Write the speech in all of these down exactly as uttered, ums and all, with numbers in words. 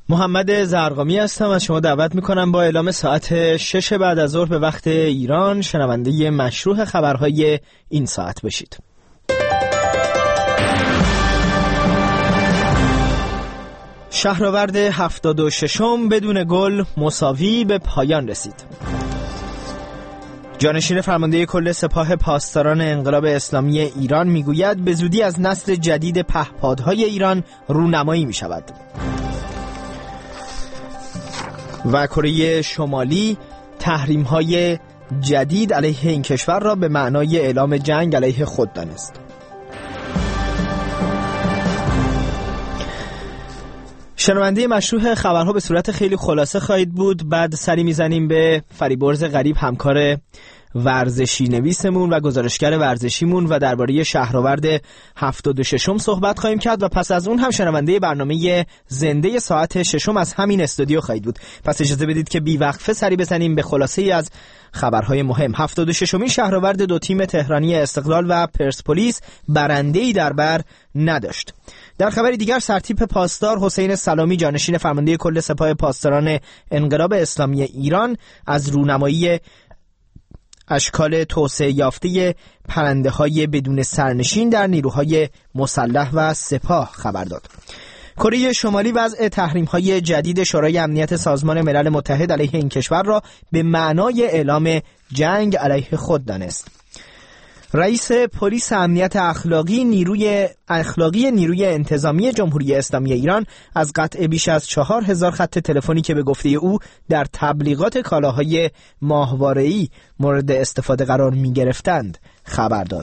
محمد زرقامی هستم. از شما دعوت میکنم با اعلام ساعت شش بعد از ظهر به وقت ایران شنونده مشروع خبرهای این ساعت بشید. شهرآورد هفتاد و ششم بدون گل مساوی به پایان رسید. جانشین فرمانده کل سپاه پاسداران انقلاب اسلامی ایران میگوید به زودی از نسل جدید پهپادهای ایران رونمایی می شود. و کره شمالی تحریم‌های جدید علیه این کشور را به معنای اعلام جنگ علیه خود دانست. شنونده مشروع خبرها به صورت خیلی خلاصه خواهید بود. بعد سری میزنیم به فریبرز غریب، همکار ورزشی نویسمون و گزارشگر ورزشیمون، و درباره شهرآورد هفتاد و ششم صحبت خواهیم کرد و پس از اون هم شنونده برنامه زنده ساعت ششم از همین استودیو خواهید بود. پس اجازه بدید که بی وقفه سری بزنیم به خلاصه ای از خبرهای مهم. هفتاد و ششمین شهرآورد دو تیم تهرانی استقلال و پرسپولیس برنده‌ای در بر نداشت. در خبری دیگر سرتیپ پاسدار حسین سلامی جانشین فرمانده کل سپاه پاسداران انقلاب اسلامی ایران از رونمایی اشکال توسعه یافته پرنده‌های بدون سرنشین در نیروهای مسلح و سپاه خبر داد. کره شمالی وضع تحریم‌های جدید شورای امنیت سازمان ملل متحد علیه این کشور را به معنای اعلام جنگ علیه خود دانست. رئیس پلیس امنیت اخلاقی نیروی اخلاقی نیروی انتظامی جمهوری اسلامی ایران از قطع بیش از چهار هزار خط تلفنی که به گفته او در تبلیغات کالاهای ماهواره‌ای مورد استفاده قرار می‌گرفتند خبر داد.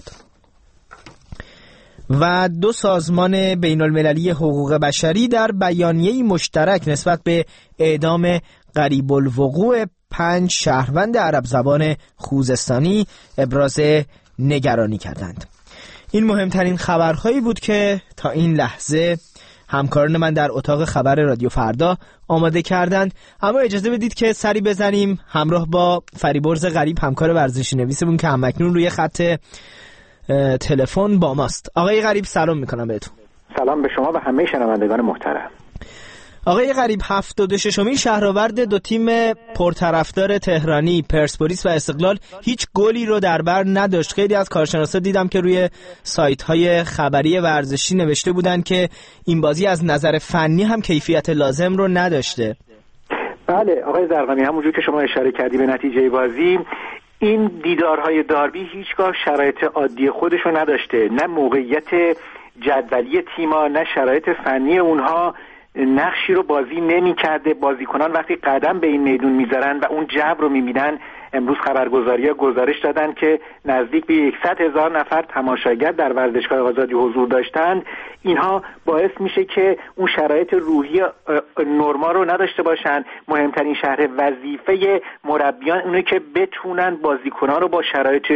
و دو سازمان بین المللی حقوق بشری در بیانیه‌ای مشترک نسبت به اعدام قریب الوقوع پنج شهروند عرب زبان خوزستانی ابراز نگرانی کردند. این مهمترین خبرهایی بود که تا این لحظه همکاران من در اتاق خبر رادیو فردا آماده کردند. اما اجازه بدید که سری بزنیم همراه با فریبرز غریب، همکار ورزشی نویسمون که همکنون روی خط تلفن با ماست. آقای غریب سلام میکنم بهتون. سلام به شما و همه شنوندگان محترم. آقای غریب، هفتاد و ششمین شهرآورد دو تیم پرطرفدار تهرانی پرسپولیس و استقلال هیچ گلی رو در بر نداشت. خیلی از کارشناسا دیدم که روی سایت‌های خبری ورزشی نوشته بودن که این بازی از نظر فنی هم کیفیت لازم رو نداشته. بله آقای زرقامی، همونجور که شما اشاره کردی به نتیجه بازی، این دیدارهای داربی هیچگاه شرایط عادی خودش رو نداشته. نه موقعیت جدولی تیم‌ها نه شرایط فنی اونها نقشی رو بازی نمی کرده. بازیکنان وقتی قدم به این میدون میذارن و اون جو رو میبینن، امروز خبرگزاری‌ها گزارش دادن که نزدیک به صد هزار نفر تماشاگر در ورزشگاه آزادی حضور داشتند. اینها باعث میشه که اون شرایط روحی نرمال رو نداشته باشن. مهمترین شرح وظیفه مربیان اونه که بتونن بازیکنان رو با شرایط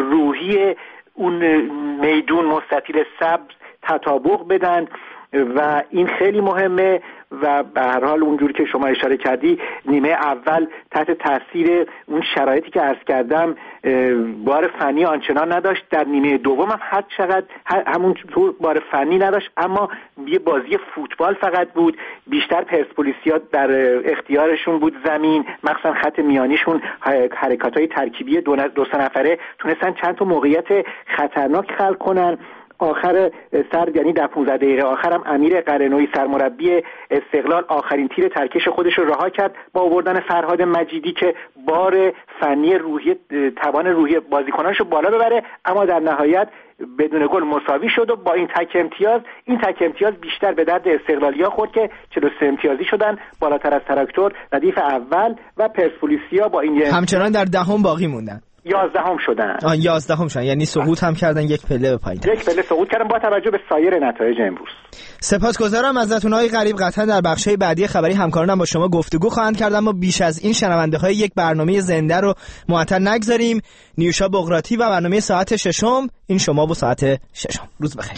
روحی اون میدون مستطیل سبز تطابق بدن و این خیلی مهمه. و به هر حال اونجور که شما اشاره کردی، نیمه اول تحت تاثیر اون شرایطی که عرض کردم بار فنی آنچنان نداشت. در نیمه دوم هم هر چقدر همون طور بار فنی نداشت، اما یه بازی فوتبال فقط بود. بیشتر پرسپولیسیا در اختیارشون بود زمین، مخصوصا خط میانیشون حرکات‌های ترکیبی دو, دو سه نفره تونستن چند تا موقعیت خطرناک خلق کنن. آخر سر یعنی در پانزده دقیقه آخرم امیر قرنویی سرمربی استقلال آخرین تیر ترکش خودش رو رها کرد با آوردن فرهاد مجیدی که بار فنی روحی توان روحی بازیکنانش رو بالا ببره، اما در نهایت بدون گل مساوی شد و با این تک امتیاز این تک امتیاز بیشتر به درد استقلالیا خورد که چهل و سه امتیازی شدن، بالاتر از تراکتور ردیف اول و پرسپولیسیا با این همچنان در دهم باقی موندن. یازدهم شدن. آن یازدهم شدن، یعنی سقوط هم کردن، یک پله به پایین. یک پله سقوط کردن با توجه به سایر نتایج امروز. سپاسگزارم ازتون آقای غریب. قطعا در بخش‌های بعدی خبری همکارانم با شما گفتگو خواهند کرد، اما بیش از این شنونده‌های یک برنامه زنده رو معطل نگذاریم. نیوشا بغراتی و برنامه ساعت ششم، این شما با ساعت ششم. روز بخیر.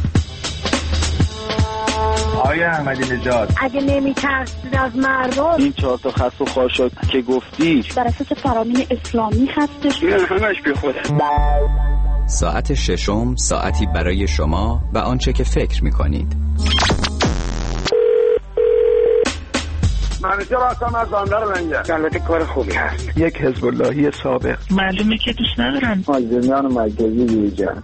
آقای احمدی نژاد، اگه نمی‌ترسید از مردم، این چهار تا خس و خاشاک که گفتی بر اساس فرامین اسلامی هستش. این همش بی خوده. ساعت ششم، ساعتی برای شما و آنچه که فکر می‌کنید. منیجر هستم از بندر لنگه. البته کار خوبی هست. یک حزب اللهی سابق. معلومه که دوست ندارم. آزمیان مرکزی بیجن.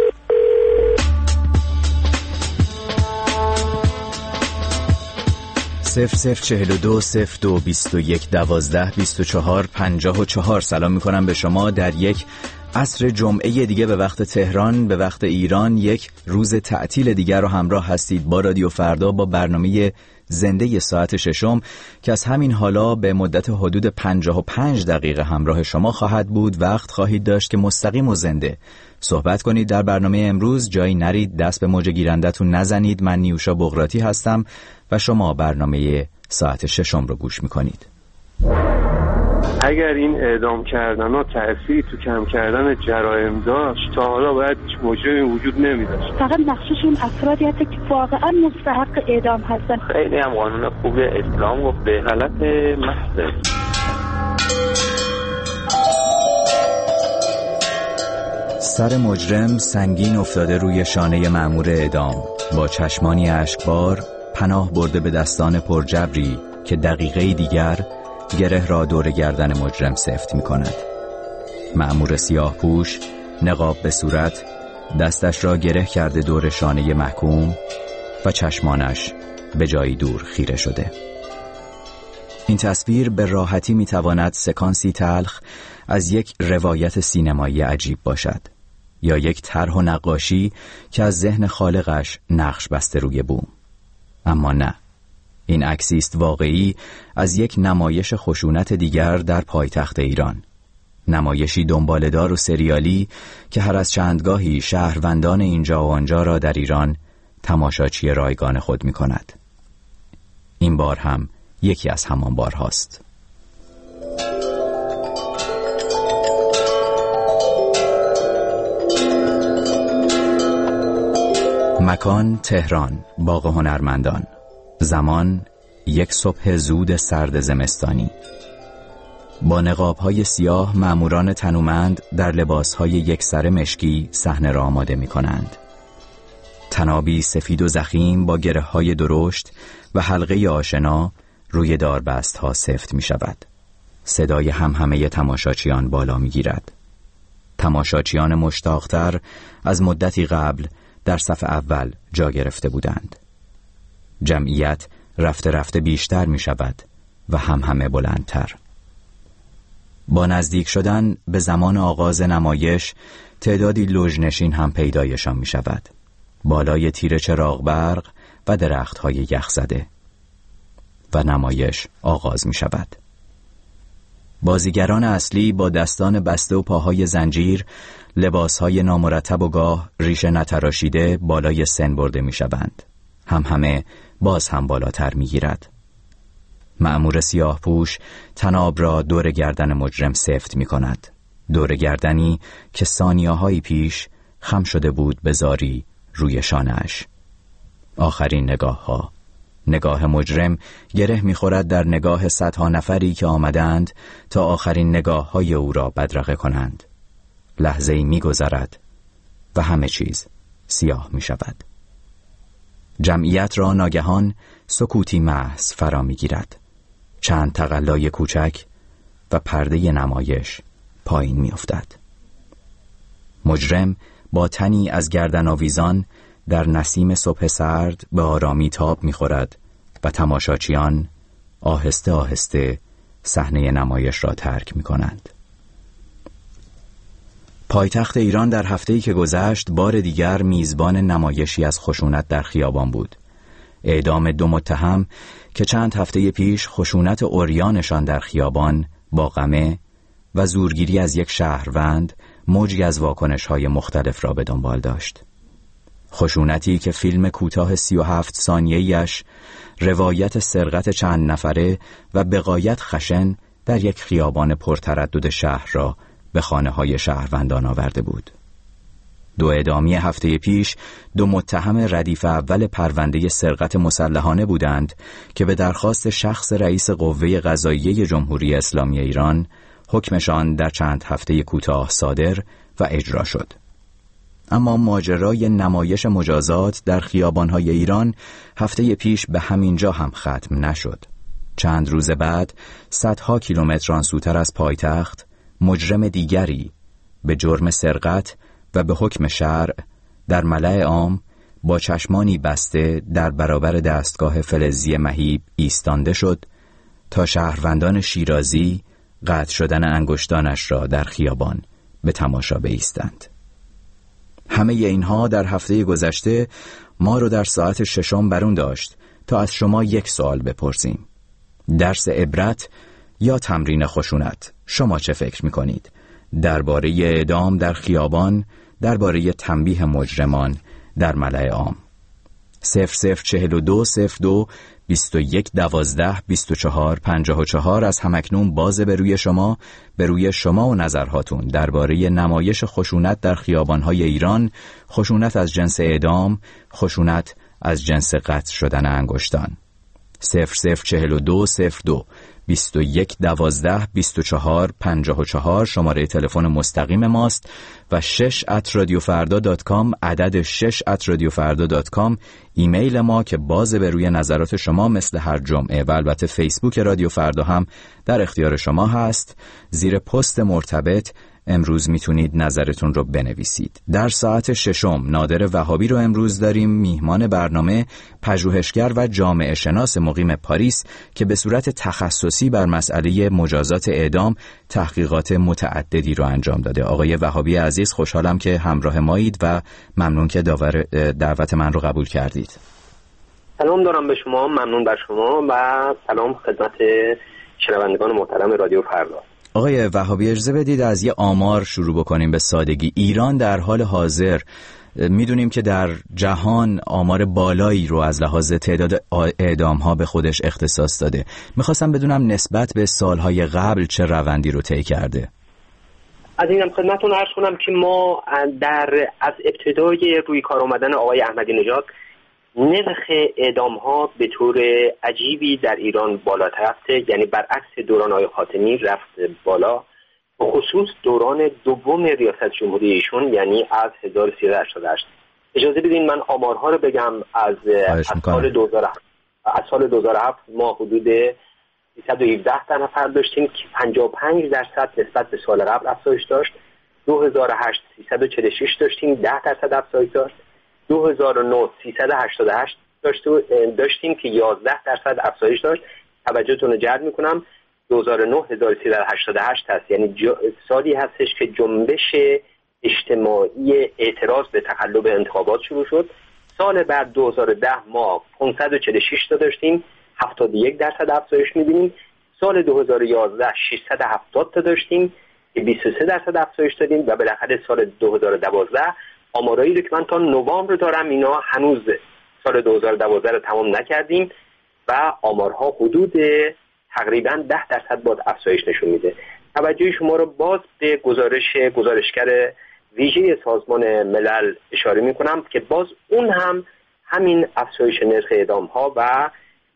صفر صفر چهل و دو صفر دو بیست و یک دوازده بیست و چهار پنجاه و چهار. سلام میکنم به شما در یک عصر جمعه دیگه به وقت تهران، به وقت ایران، یک روز تعطیل دیگر رو همراه هستید با رادیو فردا، با برنامه زنده ساعت ششم که از همین حالا به مدت حدود پنجاه و پنج دقیقه همراه شما خواهد بود. وقت خواهید داشت که مستقیم و زنده صحبت کنید در برنامه امروز. جایی نرید، دست به موج گیرندتون نزنید. من نیوشا بغراتی هستم و شما برنامه ساعت ششم رو گوش میکنید. اگر این اعدام کردن ها تأثیری تو کم کردن جرایم داشت تا حالا باید مجرمی وجود نمی داشت. فقط مخصوص اون افرادی هست که واقعا مستحق اعدام هستن. خیلی هم قانون خوب اسلام گفت به غلط محض. سر مجرم سنگین افتاده روی شانه مأمور اعدام. با چشمانی اشکبار پناه برده به دستان پرجبری که دقیقه دیگر گره را دور گردن مجرم سفت می کند. مأمور سیاه پوش نقاب به صورت دستش را گره کرده دور شانه محکوم و چشمانش به جایی دور خیره شده. این تصویر به راحتی می تواند سکانسی تلخ از یک روایت سینمایی عجیب باشد یا یک طرح و نقاشی که از ذهن خالقش نقش بسته روی بوم. اما نه، این عکسی است واقعی از یک نمایش خشونت دیگر در پایتخت ایران. نمایشی دنباله‌دار و سریالی که هر از چندگاهی شهروندان اینجا و آنجا را در ایران تماشاچی رایگان خود می کند. این بار هم یکی از همان بارهاست. مکان تهران، باغ هنرمندان. زمان یک صبح زود سرد زمستانی. با نقاب‌های سیاه ماموران تنومند در لباس‌های یکسره مشکی صحنه را آماده می‌کنند. تنابی سفید و ضخیم با گره‌های درشت و حلقه آشنا روی داربست‌ها سفت می‌شود. صدای همهمه تماشاچیان بالا می‌گیرد. تماشاچیان مشتاق‌تر از مدتی قبل در صف اول جا گرفته بودند. جمعیت رفته رفته بیشتر می شود و هم همه بلندتر. با نزدیک شدن به زمان آغاز نمایش تعدادی لوژنشین هم پیدایشان می شود. بالای تیر چراغ برق و درخت های یخ زده. و نمایش آغاز می شود. بازیگران اصلی با دستان بسته و پاهای زنجیر، لباسهای نامرتب و گاه ریشه نتراشیده بالای سن برده می شوند. هم همه باز هم بالاتر می گیرد. مأمور سیاه پوش تناب را دور گردن مجرم سفت می کند. دور گردنی که ثانیه‌هایی پیش خم شده بود به زاری روی شانه‌اش. آخرین نگاه ها. نگاه مجرم گره می خورد در نگاه صدها نفری که آمدند تا آخرین نگاه های او را بدرقه کنند. لحظه‌ای می گذرد و همه چیز سیاه می شود. جمعیت را ناگهان سکوتی محض فرا می گیرد. چند تقلای کوچک و پرده نمایش پایین می افتد. مجرم با تنی از گردن آویزان در نسیم صبح سرد به آرامی تاب می خورد و تماشاچیان آهسته آهسته صحنه نمایش را ترک می کنند. پایتخت ایران در هفته‌ای که گذشت بار دیگر میزبان نمایشی از خشونت در خیابان بود. اعدام دو متهم که چند هفته پیش خشونت عریانشان در خیابان با غمه و زورگیری از یک شهروند موجی از واکنش‌های مختلف را به دنبال داشت. خشونتی که فیلم کوتاه سی و هفت ثانیه‌ایش روایت سرقت چند نفره و بغایت خشن در یک خیابان پرتردد شهر را به خانه‌های شهروندان آورده بود. دو اعدامی هفته پیش دو متهم ردیف اول پرونده سرقت مسلحانه بودند که به درخواست شخص رئیس قوه قضاییه جمهوری اسلامی ایران حکمشان در چند هفته کوتاه صادر و اجرا شد. اما ماجرای نمایش مجازات در خیابان‌های ایران هفته پیش به همین جا هم ختم نشد. چند روز بعد، صدها کیلومتر آنسوتر از پایتخت، مجرم دیگری به جرم سرقت و به حکم شرع در ملأ عام با چشمانی بسته در برابر دستگاه فلزی مهیب ایستانده شد تا شهروندان شیرازی قطع شدن انگشتانش را در خیابان به تماشا بایستند. همه اینها در هفته گذشته ما رو در ساعت ششم برون داشت تا از شما یک سوال بپرسیم. درس عبرت یا تمرین خشونت؟ شما چه فکر میکنید؟ درباره اعدام در خیابان، درباره تنبیه مجرمان در ملأ عام. صفر صفر چهل و دو صفر دو بیست و یک دوازده بیست و چهار پنجاه و چهار از همکنون بازه به روی شما، به روی شما و نظرهاتون درباره نمایش خشونت در خیابان‌های ایران، خشونت از جنس اعدام، خشونت از جنس قطع شدن انگشتان. صفر صفر چهل و دو صفر دو بیست و یک دوازده بیست و چهار پنجاه و چهار شماره تلفن مستقیم ماست و شش ات رادیو فردا دات کام، عدد شش ات رادیو فردا دات کام ایمیل ما که باز به روی نظرات شما مثل هر جمعه، و البته فیسبوک رادیو فردا هم در اختیار شما هست. زیر پست مرتبط امروز میتونید نظرتون رو بنویسید. در ساعت ششم نادر وهابی رو امروز داریم، میهمان برنامه، پژوهشگر و جامعه شناس مقیم پاریس که به صورت تخصصی بر مسئله مجازات اعدام تحقیقات متعددی رو انجام داده. آقای وهابی عزیز، خوشحالم که همراه مایید و ممنون که داور دعوت من رو قبول کردید. سلام دارم به شما، ممنون بر شما و سلام خدمت شنوندگان محترم رادیو فردا. آقای وهابی اجازه بدید از یه آمار شروع بکنیم به سادگی. ایران در حال حاضر میدونیم که در جهان آمار بالایی رو از لحاظ تعداد اعدام ها به خودش اختصاص داده. میخواستم بدونم نسبت به سالهای قبل چه روندی رو طی کرده. از اینم خدمتتون عرض کنم که ما در از ابتدای روی کار آمدن آقای احمدی نژاد نرخ اعدام ها به طور عجیبی در ایران بالاتر رفته، یعنی برعکس دوران آقای خاتمی رفت بالا، به خصوص دوران دوم ریاست جمهوری ایشون، یعنی از هزار و سیصد و هشتاد و هشت. اجازه بدین من آمارها رو بگم. از از سال دو هزار و هفت از سال دو هزار و هفت ما حدود سیصد و هفده تا نفر داشتیم که پنجاه و پنج درصد نسبت به سال قبل افزایش داشت. دو هزار و هشت سیصد و چهل و شش داشتیم، ده درصد افزایش داشت. دو هزار و نه سیصد و هشتاد و هشت داشتیم که یازده درصد افزایش داشت. توجهتون رو جلب میکنم دو هزار و نه هزار و سیصد و هشتاد و هشت هست، یعنی سالی هستش که جنبش اجتماعی اعتراض به تقلب انتخابات شروع شد. سال بعد دو هزار و ده ما پانصد و چهل و شش تا داشتیم، هفتاد و یک درصد افزایش می‌بینیم. سال دو هزار و یازده ششصد و هفتاد تا داشتیم که بیست و سه درصد افزایش دادیم و بالاخره سال دو هزار و دوازده آمارایی رو که من تا نوامبر دارم، اینا هنوز سال دو هزار و دوازده رو تمام نکردیم و آمارها حدود تقریبا ده درصد باز افزایش نشون میده. توجه شما رو باز به گزارش گزارشگر ویژه سازمان ملل اشاره میکنم که باز اون هم همین افزایش نرخ اعدام ها و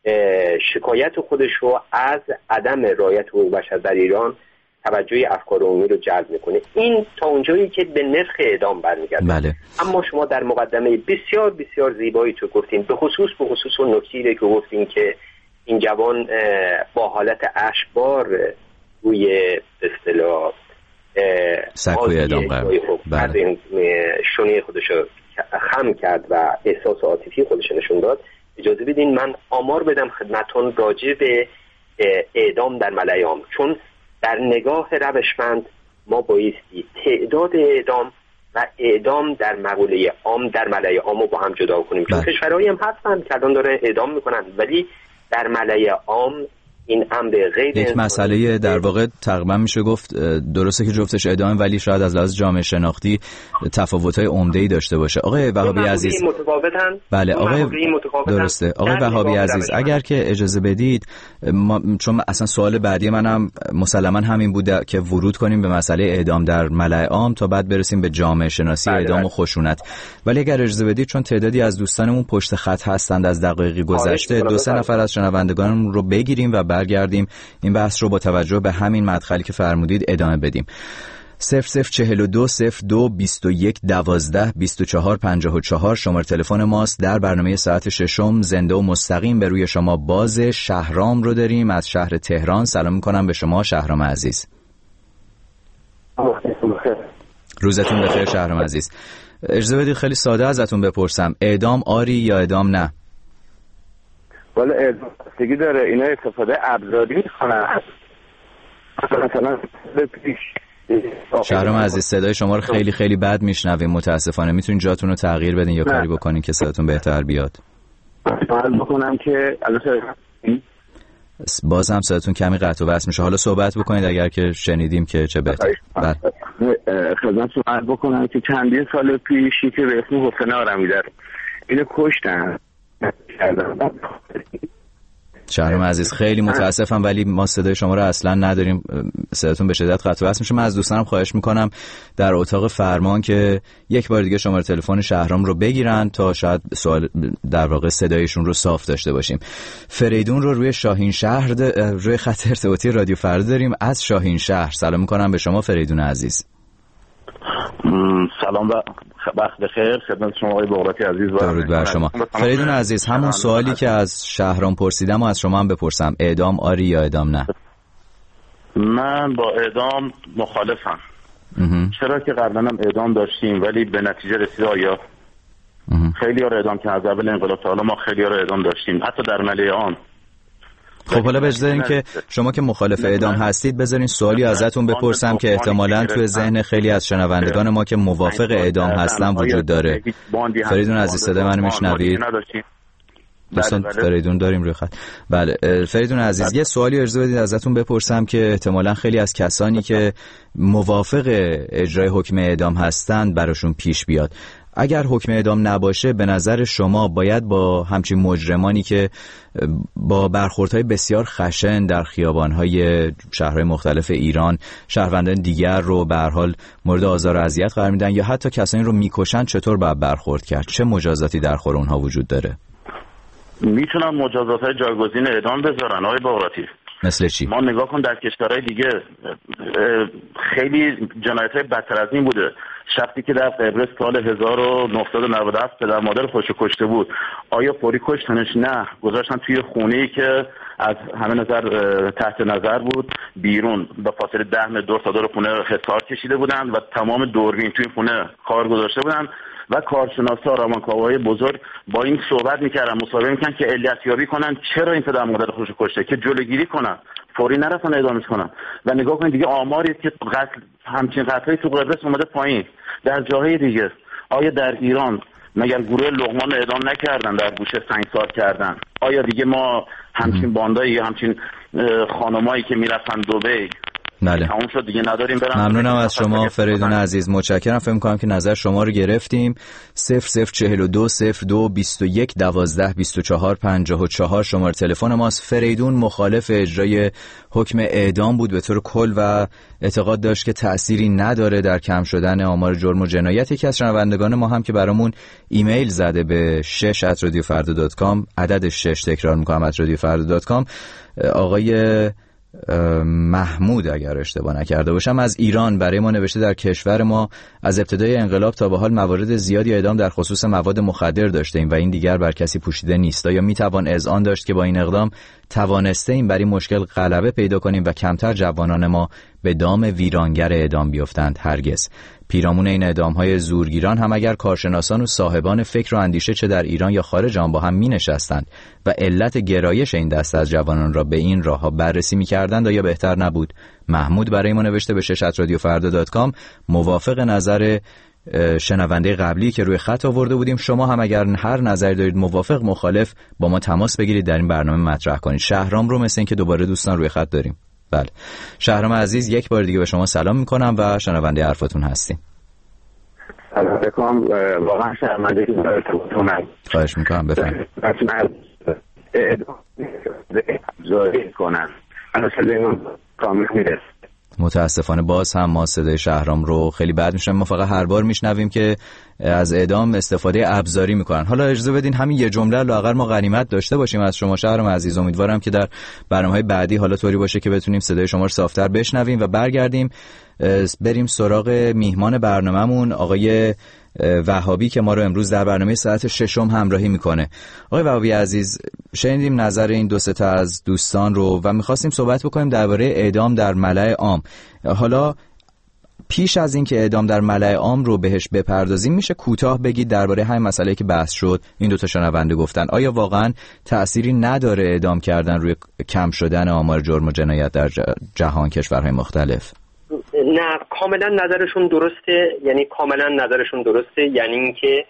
شکایت خودش رو از عدم رعایت حقوق بشر در ایران توجه افکار عمومی رو جلب میکنه. این تا اونجایی که به نرخ اعدام برمیگرده. بله. اما شما در مقدمه بسیار بسیار زیبایی تو گفتین، به خصوص به خصوص اون نکته‌ای که گفتین که این جوان با حالت اشبار روی به اصطلاح سکوی اعدام قرار بله. شونه خودش رو خم کرد و احساس عاطفی خودش نشون داد. اجازه بدین من آمار بدم خدمتون راجع به اعدام در ملأ عام، چون در نگاه روشمند ما بایستی تعداد اعدام و اعدام در مقوله عام در ملأ عام رو با هم جدا کنیم، چون کشورهایی هم هستن که الان داره اعدام میکنن ولی در ملأ عام این امر غیر یک مسئله در واقع تقریبا میشه گفت درسته که جفتش اعدام ولی شاید از لحاظ جامعه شناختی تفاوت‌های عمده‌ای داشته باشه. آقای وهابی عزیز بله آقای درسته آقای وهابی عزیز اگر که اجازه بدید ما... چون اصلا سوال بعدی منم مسلما همین بوده که ورود کنیم به مسئله اعدام در ملأ عام تا بعد برسیم به جامعه شناسی بله اعدام بله. و خشونت، ولی اگر اجازه بدید چون تعدادی از دوستانمون پشت خط هستند از دقایقی گذشته دو سه نفر از شنوندگانمون رو بگیریم و برگردیم این بحث رو با توجه به همین مدخلی که فرمودید ادامه بدیم. صفر صفر چهل و دو صفر دو بیست و یک دوازده بیست و چهار پنجاه و چهار شماره تلفن ماست. در برنامه ساعت ششم زنده و مستقیم به روی شما باز. شهرام رو داریم از شهر تهران. سلام میکنم به شما شهرام عزیز. روزتون بخیر شهرام عزیز. اجازه بدید خیلی ساده ازتون بپرسم، اعدام آری یا اعدام نه؟ والا اعدام بستگی داره، اینا استفاده ابزاری میکنن. مثلا پیش شهرام عزیز صدای شما رو خیلی خیلی بد میشنویم متاسفانه. میتونین جاتون رو تغییر بدین یا کاری بکنین که صداتون بهتر بیاد؟ سوال بکنم که باز هم صداتون کمی قطع و وصل میشه. حالا صحبت بکنید اگر که شنیدیم که چه بهتر. بله خدمت سوال بکنم که چندین سال پیشی که به اسم حسین آرمی داره اینو کشتن. شهرام عزیز خیلی متاسفم ولی ما صدای شما رو اصلا نداریم، صداتون به شدت قطع و وصل میشه. من از دوستانم خواهش میکنم در اتاق فرمان که یک بار دیگه شماره تلفن شهرام رو بگیرن تا شاید سوال در واقع صدایشون رو صاف داشته باشیم. فریدون رو روی شاهین شهر روی خط ارتباطی رادیو فردا داریم از شاهین شهر. سلام میکنم به شما فریدون عزیز. سلام و وقت بخیر خدمت شما آقای بغراتی عزیز. درود بر شما فریدون عزیز. همون سوالی که از شهرام پرسیدم و از شما هم بپرسم، اعدام آری یا اعدام نه؟ من با اعدام مخالفم. چرا که قبلا هم اعدام داشتیم ولی به نتیجه رسید. آیا خیلی ها رو اعدام که از اول انقلاب تا حالا ما خیلی ها رو اعدام داشتیم حتی در ملیه آن. خب حالا بذارین که شما که مخالف اعدام هستید بذارین سوالی ازتون بپرسم که احتمالاً توی ذهن خیلی از شنوندگان ما که موافق اعدام هستن وجود داره. فریدون عزیز صدای منو میشنوید؟ دوستان فریدون داریم روی خط. بله فریدون عزیز یه سوالی اجازه بدید ازتون بپرسم که احتمالاً خیلی از کسانی که موافق اجرای حکم اعدام هستند براشون پیش بیاد. اگر حکم اعدام نباشه به نظر شما باید با همچین مجرمانی که با برخوردهای بسیار خشن در خیابانهای شهرهای مختلف ایران شهروندان دیگر رو به هر حال مورد آزار و اذیت قرار میدن یا حتی کسانی رو میکشن چطور باید برخورد کرد؟ چه مجازاتی در خور اونها وجود داره؟ میتونن مجازات‌های جایگزین اعدام بذارن آقای بغراتی. مثل چی؟ ما نگاه کن در کشورهای دیگه خیلی جنایت‌های بدتر از این بوده. شخصی که در قبرس سال هزار و نهصد و نود و هفت پدر مادر خودشو کشته بود، آیا فوری کشتنش؟ نه، گذاشتن توی خونه‌ای که از همه نظر تحت نظر بود بیرون. با فاصله ده متر دور تا دور خونه حصار کشیده بودن و تمام دوربین توی خونه کار گذاشته بودن و کارشناسا روانکاوهای بزرگ با این صحبت میکردن، مصاحبه میکنن که علیت‌یابی کنن چرا این پدر مادر خودشو کشته، که جلوگیری کنن، فوری نرفتن اعدامش کنن. و نگاه کنید دیگه آماری که قتل همچین قتلی تو قبرس اومده پایین. در جاهای دیگه آیا در ایران مگر گروه لقمان اعدام نکردن، در گوشه سنگسار کردن؟ آیا دیگه ما همچین باندایی یا همچین خانمایی که میرفتن دبی بله. تموم شد دیگه نداریم برن؟ ممنونم از شما فریدون عزیز، متشکرم. فکر می‌کنم که نظر شما رو گرفتیم. صفر صفر چهل و دو صفر دو بیست و یک دوازده بیست و چهار پنجاه و چهار شماره تلفن ماست. فریدون مخالف اجرای حکم اعدام بود به طور کل و اعتقاد داشت که تأثیری نداره در کم شدن آمار جرم و جنایت. یکی از شنوندگان ما هم که برامون ایمیل زده به شش ات رادیو فردا دات کام، عدد شش تکرار می‌کنم ات رادیو فردا دات کام، آقای محمود اگر اشتباه نکرده باشم از ایران برای ما نوشته در کشور ما از ابتدای انقلاب تا به حال موارد زیادی اعدام در خصوص مواد مخدر داشته ایم و این دیگر بر کسی پوشیده نیست. آیا می توان اذعان داشت که با این اقدام توانسته ایم بر این مشکل غلبه پیدا کنیم و کمتر جوانان ما به دام ویرانگر اعدام بیفتند؟ هرگز. پیرامون این اعدام‌های زورگیران هم اگر کارشناسان و صاحبان فکر و اندیشه چه در ایران یا خارج آن با هم می‌نشستند و علت گرایش این دست از جوانان را به این راه‌ها بررسی می‌کردند آیا بهتر نبود؟ محمود برای ما نوشته به شش ات رادیو فردا دات کام. موافق نظر شنونده قبلی که روی خط آورده بودیم. شما هم اگر هر نظری دارید موافق مخالف با ما تماس بگیرید در این برنامه مطرح کنید. شهرام رو مثل این که دوباره دوستان روی خط داریم. بله شهرام عزیز یک بار دیگه به شما سلام میکنم و شنونده حرفاتون هستیم. سلام علیکم. واقعا شرمندگی داره تو من. خواهش میکنم بفرمایید. مثلا ابزاری کنن انا صدای من کامل میرسه. متاسفانه باز هم ما صدای شهرام رو خیلی بد میشنویم. ما فقط هر بار میشنویم که از اعدام استفاده ابزاری میکنن. حالا اجازه بدین همین یه جمله لااقل ما غنیمت داشته باشیم از شما شهرام عزیز. امیدوارم که در برنامه‌های بعدی حالا طوری باشه که بتونیم صدای شما رو صافتر بشنویم و برگردیم بریم سراغ میهمان برنامه‌مون آقای وهابی که ما رو امروز در برنامه ساعت ششم همراهی میکنه. آقای وهابی عزیز، شنیدیم نظر این دو سه تا از دوستان رو و میخواستیم صحبت بکنیم درباره اعدام در ملأ عام. حالا پیش از این که اعدام در ملأ عام رو بهش بپردازیم میشه کوتاه بگید درباره همین مسئله که بحث شد این دو تا شنونده گفتن، آیا واقعا تأثیری نداره اعدام کردن روی کم شدن آمار جرم و جنایت در جهان کشورهای مختلف؟ نه، کاملا نظرشون درسته، یعنی کاملا نظرشون درسته، یعنی اینکه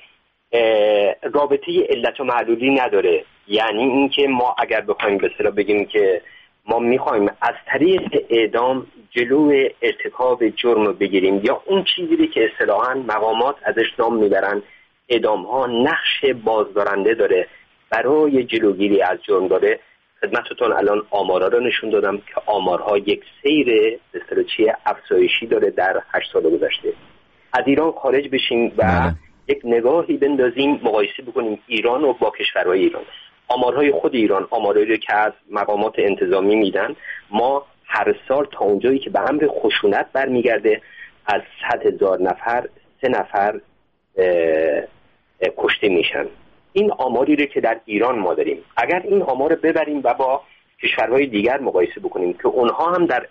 رابطه علت و معلولی نداره. یعنی اینکه ما اگر بخوایم به اصطلاح بگیم که ما میخوایم از طریق اعدام جلوی ارتکاب جرم رو بگیریم یا اون چیزی که اصطلاحاً مقامات ازش نام میبرن اعدام ها نقش بازدارنده داره برای جلوگیری از جرم داره، خدمتتون الان آمارا رو نشون دادم که آمارها یک سیر استراتژی افزایشی داره در هشت سال گذشته. از ایران خارج بشیم و ماله. یک نگاهی بندازیم، مقایسه بکنیم ایران و با کشورهای ایران. آمارهای خود ایران، آمارهایی که از مقامات انتظامی میدن، ما هر سال تا اونجایی که به امر خشونت برمیگرده از صد هزار نفر سه نفر اه اه کشته میشن. این آماری رو که در ایران ما داریم، اگر این آمار رو ببریم و با کشورهای دیگر مقایسه بکنیم که اونها هم در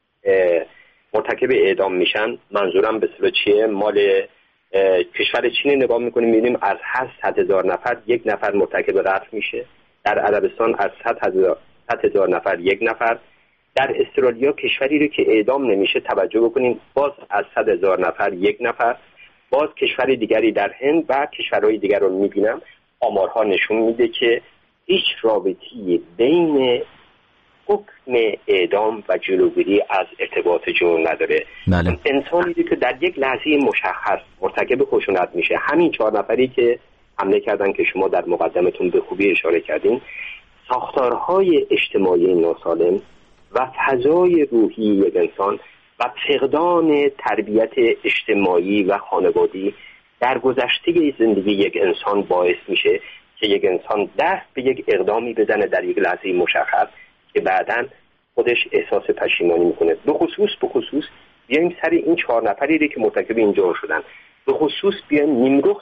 مرتکب اعدام میشن، منظورم به اصطلاح چیه؟ مال کشور چین نگاه میکنیم میبینیم از هر صد هزار نفر یک نفر مرتکب قتل میشه. در عربستان از صد هزار نفر یک نفر. در استرالیا کشوری رو که اعدام نمیشه توجه بکنیم باز از صد هزار نفر یک نفر. باز کشور دیگری در هند و کشورهای دیگر رو میبینم آمارها نشون میده که هیچ رابطی بین حکم اعدام و جلوگیری از ارتباط جرم نداره. بله. انسانی که در یک لحظه مشخص مرتکب خشونت میشه، همین چهار نفری که حمله کردن که شما در مقدمتون به خوبی اشاره کردین، ساختارهای اجتماعی ناسالم و فضای روحی یک انسان و فقدان تربیت اجتماعی و خانوادی در گذشته زندگی یک انسان باعث میشه که یک انسان دست به یک اقدامی بزنه در یک لحظه مشخص که بعداً خودش احساس پشیمانی میکنه. به خصوص به خصوص بیایم سر این چهار نفری که مرتکب این جرم شدن، به خصوص بیایم نیمرخ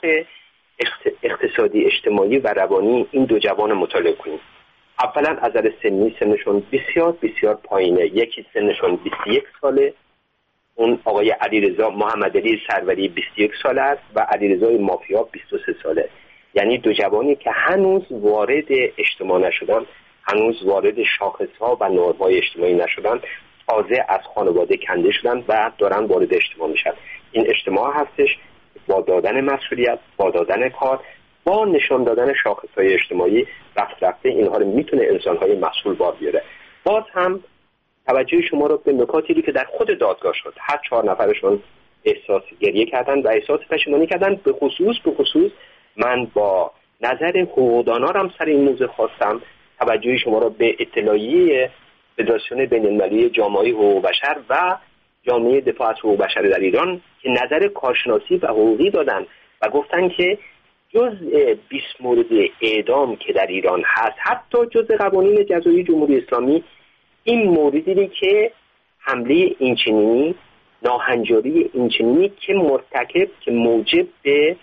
اقتصادی اجتماعی و روانی این دو جوان مطالعه کنیم. اولا از نظر سنی سنشون بسیار بسیار پایینه. یکی سنشون بیست و یک ساله، اون آقای علیرضا محمد علی سروری بیست و یک ساله است و علیرضا مافیا بیست و سه ساله. یعنی دو جوانی که هنوز وارد اجتماع نشدن، هنوز وارد شاخص‌ها و نورم‌های اجتماعی نشدن، تازه از خانواده کنده شدن و دارن وارد اجتماع میشن. این اجتماع هستش با دادن مسئولیت، با دادن کار، با نشان دادن شاخص‌های اجتماعی رفت رفته اینها رو میتونه انسان‌های مسئول بار بیاره. باز هم توجه شما رو به نکاتی که در خود دادگاه شد، هر چهار نفرشون احساس گریه کردن و احساس پشیمانی کردن. به خصوص به خصوص من با نظر حقوقدانا هم سر این موضوع خواستم توجه شما رو به اطلاعیه فدراسیون بین‌المللی جامعه حقوق بشر و جامعه دفاع از حقوق بشر در ایران که نظر کارشناسی و حقوقی دادن و گفتن که جزء بیست مورد اعدام که در ایران هست، حتی جزء قوانین جزایی جمهوری اسلامی، این موردی که حمله اینچنینی، ناهنجاری اینچنینی که مرتکب که موجب به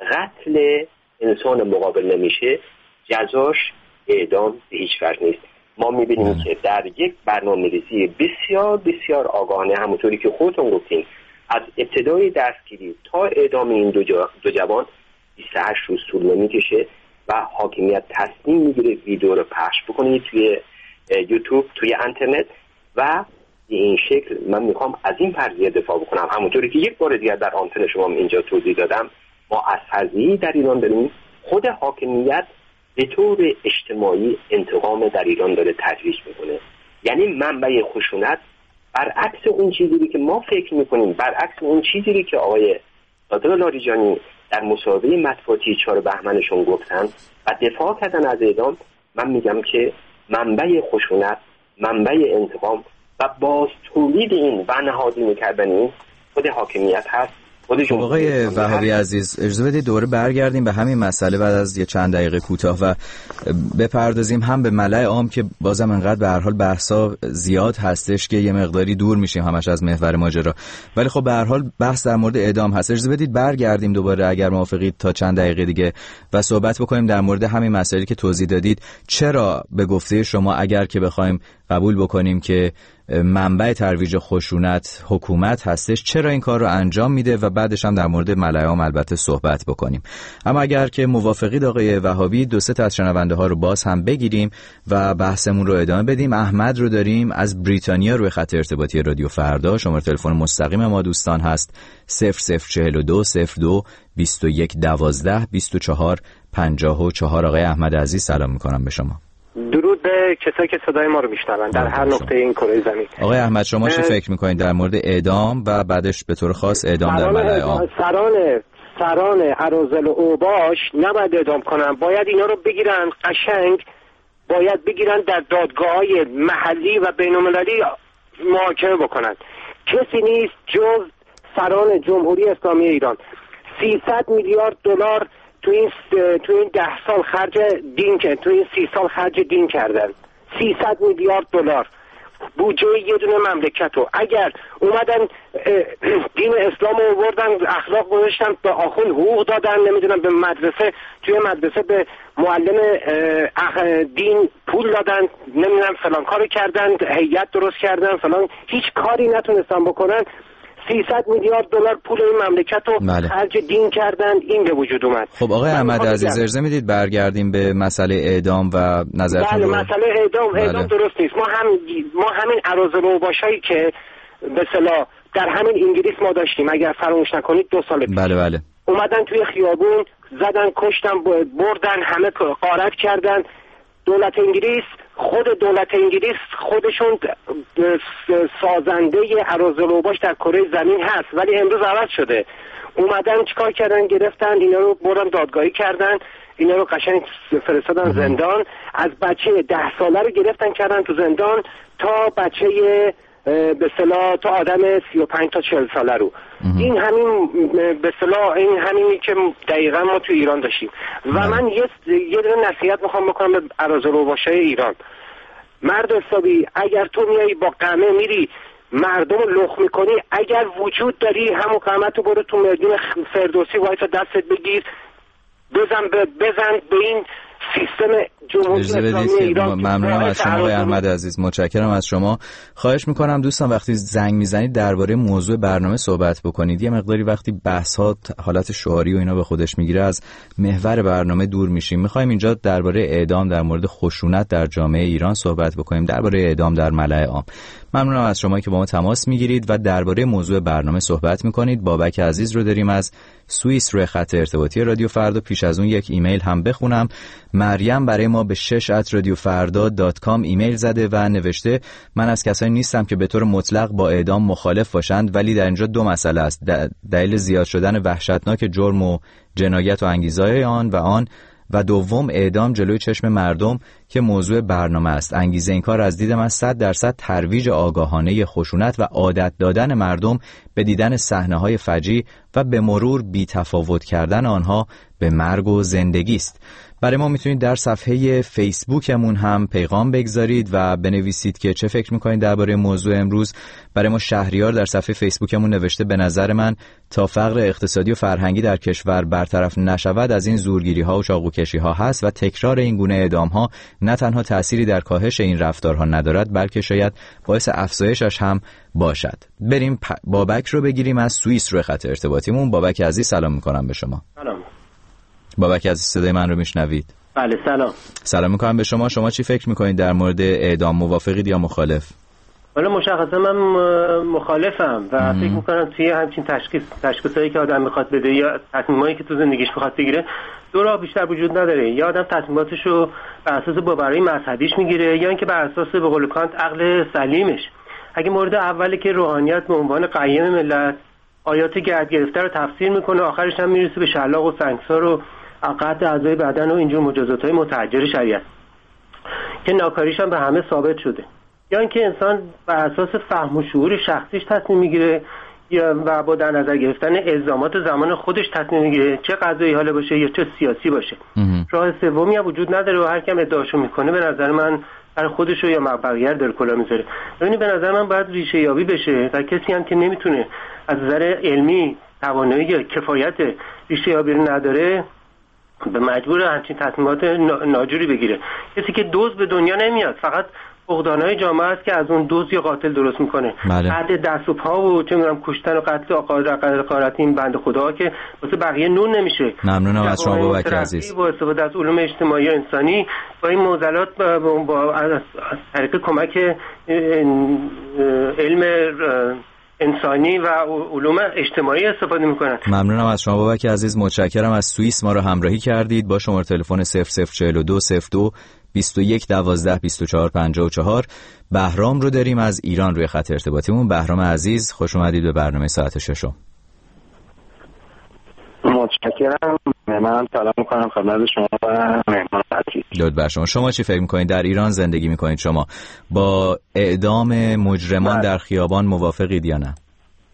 قتل انسان مقابل نمیشه، جزاش اعدام به هیچ وجه نیست. ما میبینیم که در یک برنامه‌ریزی بسیار بسیار آگاهانه، همونطوری که خودتون گفتین، از ابتدای دستگیری تا اعدام این دو, جا دو جوان بیست و هشت روز طول نمیکشه و حاکمیت تصمیم میگیره ویدیو رو پخش بکنه توی یوتیوب، توی اینترنت و به این شکل من میخوام از این فرضیه دفاع بکنم. همونطوری که یک بار دیگر در آنتن شما اینجا توضیح دادم، ما از فرضیه در ایران داریم خود حاکمیت به طور اجتماعی انتقام در ایران داره تجویز میکنه. یعنی منبع خشونت برعکس اون چیزی که ما فکر میکنیم، برعکس اون چیزی که آقای صادق لاریجانی در مصاحبه مطبوعاتی چهار بهمنشون گفتن و دفاع کردن از اعدام، من میگم که منبع خشونت، منبع انتقام و باز تولید این و نهادینه کردن این خود حاکمیت هست. خب آقای وهابی عزیز، اجازه بدید دوره برگردیم به همین مسئله بعد از یه چند دقیقه کوتاه و بپردازیم هم به ملأ عام که بازم انقدر به هر حال بحثا زیاد هستش که یه مقداری دور میشیم همش از محور ماجرا، ولی خب به هر حال بحث در مورد اعدام هست. اجازه بدید برگردیم دوباره اگر موافقید تا چند دقیقه دیگه و صحبت بکنیم در مورد همین مسائلی که توضیح دادید. چرا به گفته شما اگر که بخوایم قبول بکنیم که منبع ترویج خشونت حکومت هستش، چرا این کار رو انجام میده و بعدش هم در مورد ملأ عام البته صحبت بکنیم. اما اگر که موافقید آقای وهابی، دو سه تا از شنونده ها رو باز هم بگیریم و بحثمون رو ادامه بدیم. احمد رو داریم از بریتانیا روی خط ارتباطی رادیو فردا. شماره تلفن مستقیم ما دوستان هست صفر صفر چهل و دو صفر دو بیست و یک دوازده بیست و چهار پنجاه و چهار. آقای احمد عزیز سلام میکنم به شما. درود به کسایی که صدای ما رو میشنون در هر نقطه این کره زمین. آقای احمد شما چی فکر میکنید در مورد اعدام و بعدش به طور خاص اعدام در ملأ عام؟ سران سران اراذل و اوباش نباید اعدام کنن، باید اینا رو بگیرن قشنگ، باید بگیرن در دادگاه‌های محلی و بین‌المللی محاکمه بکنن. کسی نیست جز سران جمهوری اسلامی ایران. سیصد میلیارد دلار تو این تو این ده سال خرج دین کردن، تو این سی سال خرج دین کردن. سیصد میلیارد دلار بودجه یه دونه مملکتو. اگر اومدن دین اسلام رو آوردن، اخلاق گذاشتن، به آخوند حقوق دادن، نمیدونم به مدرسه، توی مدرسه به معلم دین پول دادن، نمیدونم فلان کارو کردن، هیئت درست کردن، فلان، هیچ کاری نتونستن بکنن. سیصد میلیارد دلار پول این مملکت رو بله. خرج دین کردن، این به وجود اومد. خب آقای احمد عزیز اجازه میدید برگردیم به مسئله اعدام و نظرتون بله رو؟ مسئله اعدام بله. اعدام درست نیست. ما هم ما همین اراذل و اوباشایی که به اصطلاح در همین انگلیس ما داشتیم، اگر فراموش نکنید دو سال پیش بله بله اومدن توی خیابون زدن، کشتن، بردن، همه غارت کردن. دولت انگلیس، خود دولت انگلیس خودشون سازنده اراذل و اوباش در کره زمین هست، ولی امروز عوض شده. اومدن چیکار کردن؟ گرفتن اینا رو بردن دادگاهی کردن، اینا رو قشنگ فرستادن زندان. از بچه ده ساله رو گرفتن کردن تو زندان تا بچه به اصطلاح تا آدم سی و پنج تا چهل ساله رو. این همین به اصطلاح این همینی که دقیقا ما تو ایران داشتیم. و من یه یه دونه نصیحت میخوام بکنم به اراذل و اوباشای ایران. مرد حسابی، اگر تو میای با قمه میری مردم رو لخ میکنی، اگر وجود داری همون قمه تو برو تو میدون فردوسی وایسا دستت بگیر، بزن به بزن به این سیستم جمهوری اسلامی ایران. ممنونم از شما آقای احمد عزیز، متشکرم از شما. خواهش میکنم دوستان وقتی زنگ میزنید درباره موضوع برنامه صحبت بکنید. یه مقداری وقتی بحث ها حالت شعاری و اینا به خودش میگیره از محور برنامه دور میشیم. میخوایم اینجا درباره اعدام، در مورد خشونت در جامعه ایران صحبت بکنیم، درباره اعدام در ملأ عام. ممنونم از شما که با ما تماس میگیرید و درباره موضوع برنامه صحبت میکنید. بابک عزیز رو داریم از سوئیس روی خط ارتباطی رادیو فردا. پیش از اون یک ایمیل هم بخونم. مریم برای ما به شش ات رادیو فردا دات کام ایمیل زده و نوشته من از کسایی نیستم که به طور مطلق با اعدام مخالف باشند، ولی در اینجا دو مسئله است: دلیل زیاد شدن وحشتناک جرم و جنایت و انگیزهای آن و آن و دوم اعدام جلوی چشم مردم که موضوع برنامه است. انگیزه این کار از دید من صد درصد ترویج آگاهانه خشونت و عادت دادن مردم به دیدن صحنه‌های فجیع و به مرور بی‌تفاوت کردن آنها به مرگ و زندگی است. برای ما میتونید در صفحه فیسبوکمون هم پیغام بگذارید و بنویسید که چه فکر میکنید درباره موضوع امروز. برای ما شهریار در صفحه فیسبوکمون نوشته به نظر من تا فقر اقتصادی و فرهنگی در کشور برطرف نشود از این زورگیری ها و چاقوکشی ها هست و تکرار این گونه اعدام ها نه تنها تأثیری در کاهش این رفتارها ندارد بلکه شاید باعث افزایشش هم باشد. بریم پ... بابک رو بگیریم از سوئیس روی خط ارتباطیمون. بابک عزیز سلام میکنم به شما. سلام. بابک عزیز صدای من رو میشنوید؟ بله سلام. سلام میکنم به شما. شما چی فکر میکنید در مورد اعدام؟ موافقید یا مخالف؟ ولی مشخصا من مخالفم و ام. فکر میکنم توی همچین تشخیص تشخیصایی که آدم میخواد بده یا تصمیمایی که تو زندگیش میخواد بگیره دو راه بیشتر وجود نداره. یا آدم تصمیماتشو بر اساس باورهای مذهبیش میگیره یا اینکه بر اساس به قول کانت عقل سلیمش. اگه مورد اولی که روحانیت به عنوان قیم ملت آیات گرد گرفته رو تفسیر میکنه، آخرش هم میرسه به شلاق و سنگسار و قطع اعضای بدن و اینجور مجازات‌های متحجر شریعت که ناکاریش هم به همه ثابت شده. یا اینکه انسان بر اساس فهم و شعور شخصیش تصمیم میگیره یا و با در نظر گرفتن الزامات زمان خودش تصمیم میگیره، چه قضایی حالا باشه یا چه سیاسی باشه. راه سومی هم وجود نداره و هر کم ادعاشو میکنه به نظر من برای خودشو یا بقیه در کلا میذاره. ببینید به نظر من باید ریشه یابی بشه و کسی هم که نمیتونه از نظر علمی توانایی یا کفایت ریشه یابی رو نداره به مجبور همچین تصمیمات ناجوری بگیره. کسی که دوز به دنیا نمیاد، فقط فقدانهای جامعه است که از اون دوز یا قاتل درست میکنه. بعد دست و پا و چه میدونم کشتن و قتل آقارت این بنده خدا که واسه بقیه نون نمیشه. ممنونم از شما بابک عزیز. با استفاده از علوم اجتماعی و انسانی با این معضلات با, با از طریق کمک علم انسانی و علوم اجتماعی استفاده میکنن. ممنونم از شما بابک عزیز، متشکرم. از سوئیس ما رو همراهی کردید با شماره تلفن صفر صفر چهل و دو صفر دو بیست و یک دوازده بیست و چهار پنجاه و چهار. بهرام رو داریم از ایران روی خط ارتباطیمون. بهرام عزیز خوش اومدید به برنامه ساعت ششم. متشکرم. من سلام میکنم خدمت شما و مهمان عزیز. درود بر شما. شما چی فکر میکنید؟ در ایران زندگی میکنید شما، با اعدام مجرمان در خیابان موافقید یا نه؟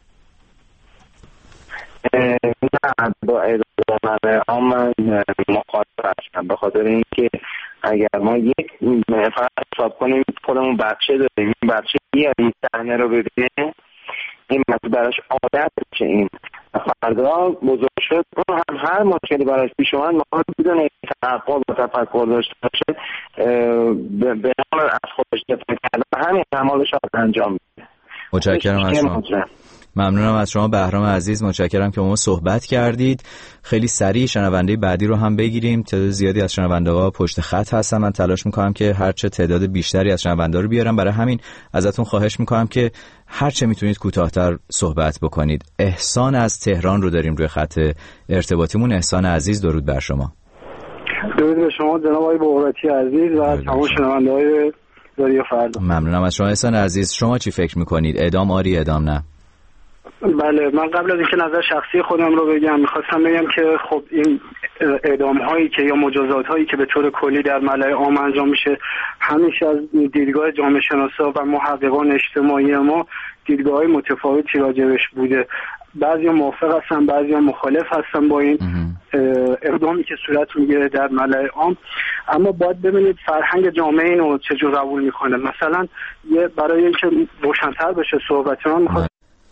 نه، با اعدام عام مخالف هستم، به خاطر اینکه اگر ما یک فرض حساب کنیم خودمون بچه داریم، این بچه میاد این صحنه رو ببینه، این مثلا براش عادت میشه، این فردا بزرگ شد اون هم هر مشکلی براش پیش اومد میخواد بدون تفکر و تفکر داشته باشه به نام از خودش دفاع کرده همین اعمالش رو انجام میده. متشکرم از شما. ممنونم از شما بهرام عزیز، متشکرم که ما صحبت کردید. خیلی سریع شنونده بعدی رو هم بگیریم. تعداد زیادی از شنونده‌ها پشت خط هستن. من تلاش میکنم که هرچه تعداد بیشتری از شنونده رو بیارم، برای همین ازتون خواهش میکنم که هرچه میتونید کوتاه‌تر صحبت بکنید. احسان از تهران رو داریم روی خط ارتباطیمون. احسان عزیز درود بر شما. درود به شما جناب آقای بهرتی عزیز و تمام شنونده‌های رادیو فردا. ممنونم از شما احسان عزیز. شما چی فکر میکنید؟ اعدام آری اعدام نه؟ بله، من قبل از اینکه نظر شخصی خودم رو بگم میخواستم بگم که خب این اعدام هایی که یا مجازات هایی که به طور کلی در ملأ عام انجام میشه همیشه از دیدگاه جامعه شناسا و محققان اجتماعی ما دیدگاه های متفاوتی راجبش بوده. بعضیا موافق هستن، بعضیا مخالف هستن با این اقدامی که صورت میگیره در ملأ عام، اما باید ببینید فرهنگ جامعه اینو چجور قبول میکنه. مثلا یه برای اینکه روشن‌تر بشه صحبت من میخوام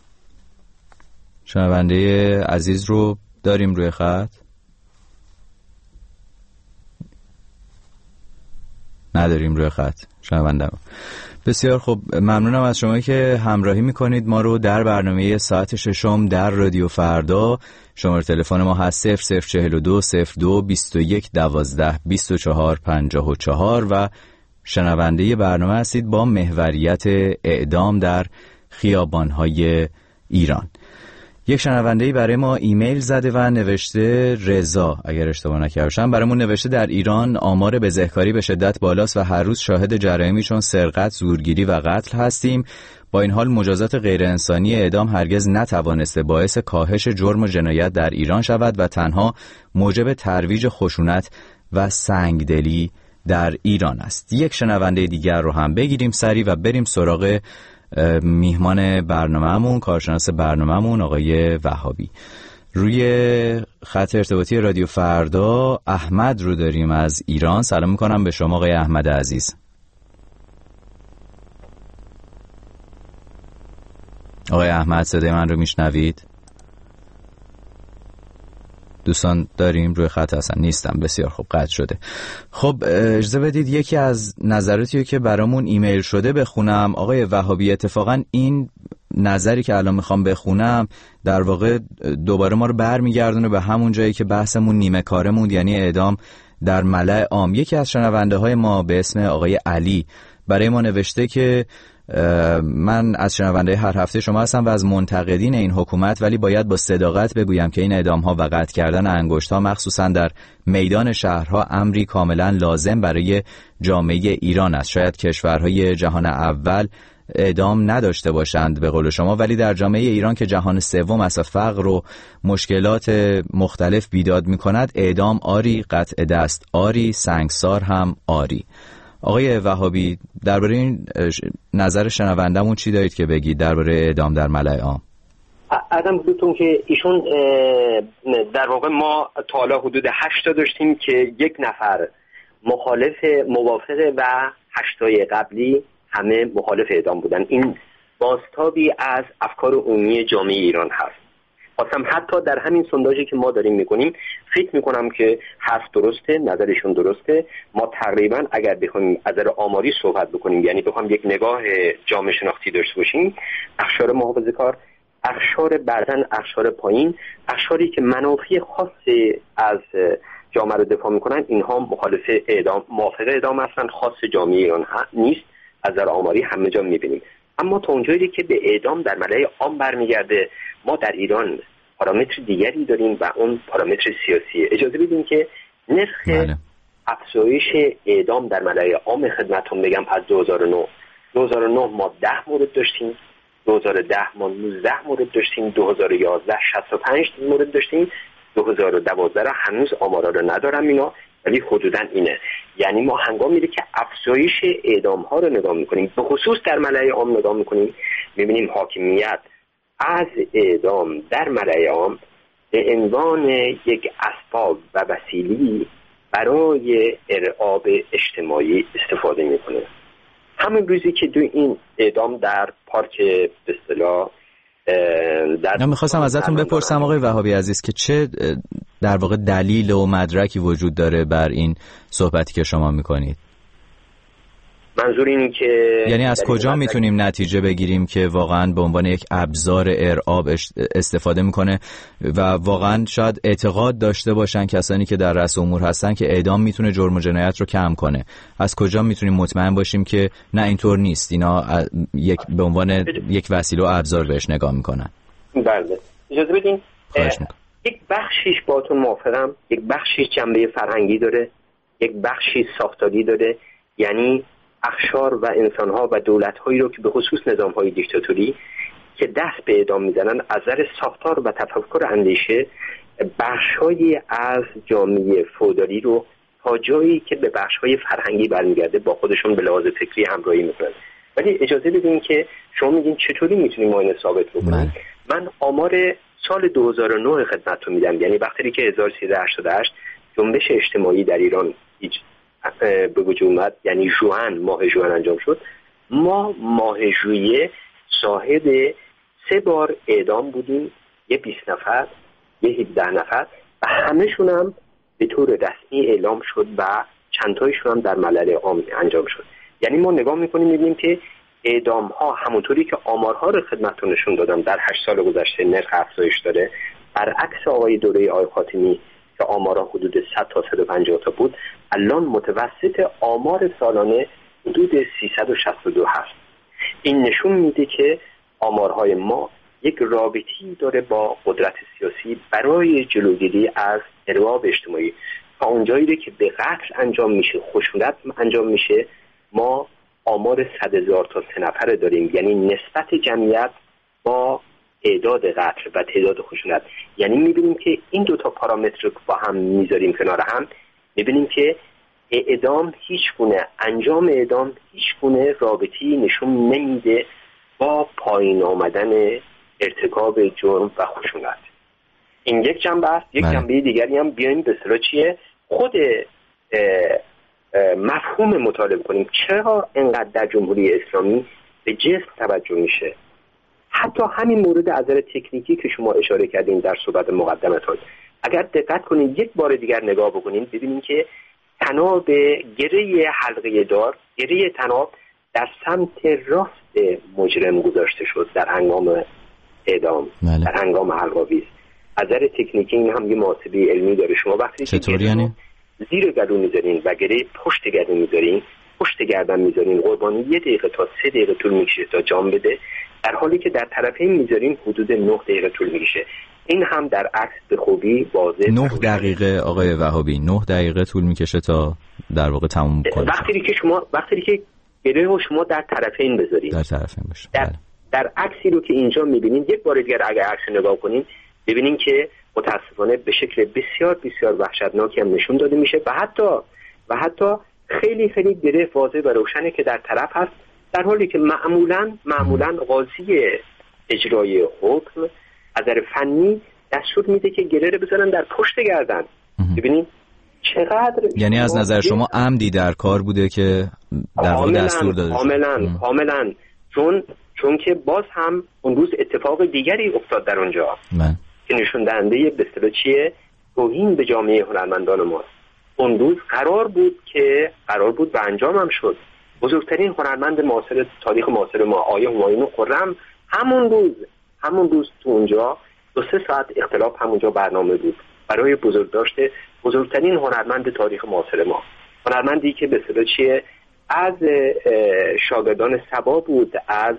شنونده عزیز رو داریم روی خط؟ نداریم روی خط شنونده. بسیار خوب، ممنونم از شما که همراهی میکنید ما رو در برنامه ساعت ششم در رادیو فردا. شماره تلفن ما هست صفر صفر چهل و دو صفر دو بیست و یک دوازده بیست و چهار پنجاه و چهار و شنونده برنامه هستید با محوریت اعدام در خیابان‌های ایران. یک شنونده‌ای برای ما ایمیل زده و نوشته، رضا اگر اشتباه نکردم برامون نوشته در ایران آمار بزهکاری به شدت بالاست و هر روز شاهد جرایمی چون سرقت، زورگیری و قتل هستیم. با این حال مجازات غیر انسانی اعدام هرگز نتوانسته باعث کاهش جرم و جنایت در ایران شود و تنها موجب ترویج خشونت و سنگدلی در ایران است. یک شنونده دیگر رو هم بگیریم سری و بریم سراغ میهمان برنامه‌مون، کارشناس برنامه‌مون آقای وهابی. روی خط ارتباطی رادیو فردا احمد رو داریم از ایران. سلام میکنم به شما آقای احمد عزیز. آقای احمد صدای من رو میشنوید؟ دوستان داریم روی خط هستن؟ نیستم. بسیار خوب، قطع شده. خب اجازه بدید یکی از نظراتی که برامون ایمیل شده بخونم. آقای وهابی، اتفاقا این نظری که الان میخوام بخونم در واقع دوباره ما رو برمیگردونه به همون جایی که بحثمون نیمه کاره موند، یعنی اعدام در ملأ عام. یکی از شنونده های ما به اسم آقای علی برای ما نوشته که من از شنونده هر هفته شما هستم و از منتقدین این حکومت، ولی باید با صداقت بگویم که این اعدام ها و قطع کردن انگشت ها مخصوصا در میدان شهرها امری کاملا لازم برای جامعه ایران است. شاید کشورهای جهان اول اعدام نداشته باشند به قول شما، ولی در جامعه ایران که جهان سوم از فقر و مشکلات مختلف بیداد می کند، اعدام آری، قطع دست آری، سنگسار هم آری. آقای وهابی درباره این نظر شنوندمون چی دارید که بگید درباره اعدام در ملأ عام؟ ادم بودتون که ایشون در واقع ما تا حالا حدود هشتا داشتیم که یک نفر مخالف موافقه و هشتای قبلی همه مخالف اعدام بودن. این بازتابی از افکار عمومی جامعه ایران هست. خواستم حتی در همین سونداژی که ما داریم میکنیم فکر میکنم که حرف درسته، نظرشون درسته. ما تقریبا اگر بخوایم از نظر آماری صحبت بکنیم، یعنی بخوایم یک نگاه جامعه شناختی داشته باشیم، اقشار محافظه‌کار، اقشار بعدن اقشار پایین، اقشاری که منافع خاصی از جامعه رو دفاع میکنن، اینها مخالف اعدام، موافق اعدام هستن. خاص جامعه ایران نیست، از نظر آماری همه جا میبینیم. اما تا اونجایی که به اعدام در ملأ عام برمیگرده، ما در ایران پارامتر دیگری داریم و اون پارامتر سیاسیه. اجازه بدین که نرخ بله. افزایش اعدام در ملأ عام خدمتتون بگم از دو هزار و نه دو هزار و نه ما ده مورد داشتیم، دو هزار و ده ما نوزده مورد داشتیم، دو هزار و یازده شصت و پنج مورد داشتیم، دو هزار و دوازده هنوز آمارا رو ندارم اینا، ولی حدوداً اینه. یعنی ما هنگام میره که افزایش اعدام ها رو نگاه میکنیم، به خصوص در ملأ عام نگاه میکنیم، میبینیم حاکمیت از اعدام در ملأ عام به عنوان یک اسباب و وسیلی برای ارعاب اجتماعی استفاده میکنه. همین روزی که دو این اعدام در پارک به اصطلاح در من می‌خواستم ازتون بپرسم آقای وهابی عزیز که چه در واقع دلیل و مدرکی وجود داره بر این صحبتی که شما میکنید؟ منظور اینه که یعنی از کجا میتونیم نتیجه بگیریم که واقعا به عنوان یک ابزار ارعاب استفاده میکنه و واقعا شاید اعتقاد داشته باشن کسانی که در رأس امور هستن که اعدام میتونه جرم و جنایت رو کم کنه؟ از کجا میتونیم مطمئن باشیم که نه اینطور نیست، اینا یک به عنوان یک وسیله و ابزار بهش نگاه میکنن؟ بله اجازه بدین یک بخشیش باهاتون موافقم، یک بخشیش جنبه فرهنگی داره، یک بخشی ساختاری داره. یعنی اقشار و انسان‌ها و دولت‌هایی رو که به خصوص نظام‌های دیکتاتوری که دست به اعدام می‌زنن، از نظر ساختار و تفکر اندیشه بخش‌هایی از جامعه فئودالی رو تا جایی که به بخش‌های فرهنگی برمیگرده با خودشون به لحاظ فکری همراهی می‌کنن. ولی اجازه بدین که شما میگین چطوری می‌تونیم ما اینو ثابت بکنیم؟ من آمار سال دو هزار و نه خدمتتون میدم، یعنی وقتی که هزار و سیصد و هشتاد و هشت جنبش اجتماعی در ایران به وجود اومد، یعنی ژوئن، ماه ژوئن انجام شد، ما ماه ژوئیه صاحب سه بار اعدام بودیم، یه بیست نفر، یه هفده نفر و همه‌شون هم به طور رسمی اعلام شد و چند تایشون هم در ملأ عام انجام شد. یعنی ما نگاه می‌کنیم می‌بینیم که اعدام ها همونطوری که آمارها رو خدمتتون نشون دادم در هشت سال گذشته نرخ افزایش داره، برعکس آقای دوره آقای خاتمی که آمارها حدود صد تا صد و پنجاه تا بود، الان متوسط آمار سالانه حدود سیصد و شصت و دو هست. این نشون میده که آمارهای ما یک رابطی داره با قدرت سیاسی برای جلوگیری از ارعاب اجتماعی. تا اونجایی که به قتل انجام میشه، خشونت انجام میشه، ما آمار صد هزار تا سه نفره داریم، یعنی نسبت جمعیت با تعداد قتل و تعداد خشونت. یعنی میبینیم که این دو تا پارامتر رو با هم میذاریم کنار هم، میبینیم که اعدام هیچ گونه انجام اعدام هیچ گونه رابطی نشون نمیده با پایین آمدن ارتکاب جرم و خشونت. این یک جنبه است. یک جنبه دیگری هم بیایم به اصطلاح چیه؟ خود مفهوم مطالعه کنیم. چرا اینقدر در جمهوری اسلامی به جسم توجه میشه؟ حتی همین مورد از نظر تکنیکی که شما اشاره کردین در صحبت مقدمتون، اگر دقت کنید یک بار دیگر نگاه بکنید ببینید که تناب گره حلقه دار، گره تناب در سمت راست مجرم گذاشته شد در هنگام اعدام، بله. در هنگام حلق‌آویز. از نظر تکنیکی این هم یه محاسبه علمی داره. شما وقتی چطوری یعنی زیر گلو میذارین و گره پشت گلو میذارین، پشت گردن میذارین، قربانی یه دقیقه تا سه دقیقه طول میکشه تا جان بده، در حالی که در طرفین میذارین حدود نه دقیقه طول میکشه. این هم در عکس به خوبی واضح. نه دقیقه آقای وهابی، نه دقیقه طول میکشه تا در واقع تموم کنه. وقتی که شما وقتی که گره رو شما در طرفین بذارین، در طرفین باشه. در, در عکسی رو که اینجا میبینین، یک بار دیگر اگر عکس نگاه کنین ببینین که متاسفانه به شکل بسیار بسیار وحشتناکی هم نشون داده میشه و حتی و حتی خیلی خیلی گره واضح و روشنه که در طرف هست، در حالی که معمولا معمولا قاضی اجرای حکم از نظر فنی دستور میده که گره رو بذارن در پشت گردن. ببینید چقدر، یعنی از نظر شما عمدی در کار بوده که در واقع دستور داده شده؟ کاملا کاملا، چون چون که باز هم اون روز اتفاق دیگری افتاد در اونجا من. که نشون دهنده به اصطلاح چیه؟ توهین به جامعه هنرمندان ماست. اون روز قرار بود که قرار بود و انجام هم شد بزرگترین هنرمند معاصر تاریخ معاصر ما آقای همایون خرم همون روز همون روز تو اونجا دو سه ساعت اختلاف همونجا برنامه بود برای بزرگداشت بزرگترین هنرمند تاریخ معاصر ما، هنرمندی که به اصطلاح چیه از شاگردان سبا بود، از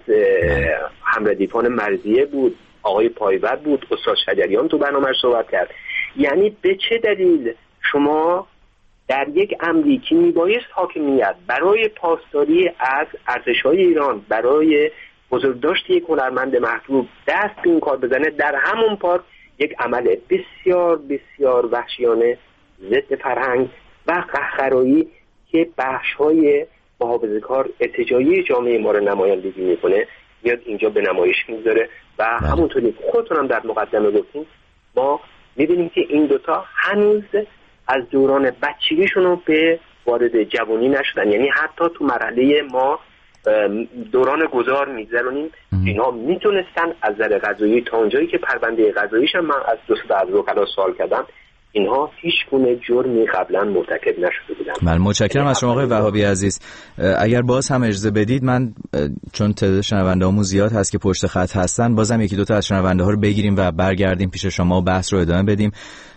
همردیفان مرضیه بود، آقای پایور بود، استاد شجریان تو برنامه صحبت کرد. یعنی به چه دلیل شما در یک امری که میبایست حاکمیت برای پاسداری از ارزش‌های ایران، برای بزرگداشت یک هنرمند محبوب دست به این کار بزنه، در همون پارک یک عمل بسیار بسیار وحشیانه ضد فرهنگ و قهقرایی که بخش‌های محافظه‌کار ارتجاعی جامعه ما رو نمایندگی میکنه میاد اینجا به نمایش میذاره و همونطوری خودتونم در مقدمه گفتیم ما میبینیم که این دوتا هنوز از دوران بچگیشون رو به وارد جوانی نشدن، یعنی حتی تو مرحله ما دوران گذار میگذرونیم اینا میتونستن از نظر قضایی تا اونجایی که پرونده قضاییش هم من از دوست از وکلا سوال کردم اینها هیچ گونه جرمی قبلا مرتکب نشده بودن. من متشکرم از شما آقای وهابی عزیز. اگر باز هم اجازه بدید من چون تعداد شنونده‌هامون زیاد هست که پشت خط هستن بازم یکی دو تا از شنونده‌ها رو بگیریم و برگردیم پیش شما و بحث رو ادامه بدیم.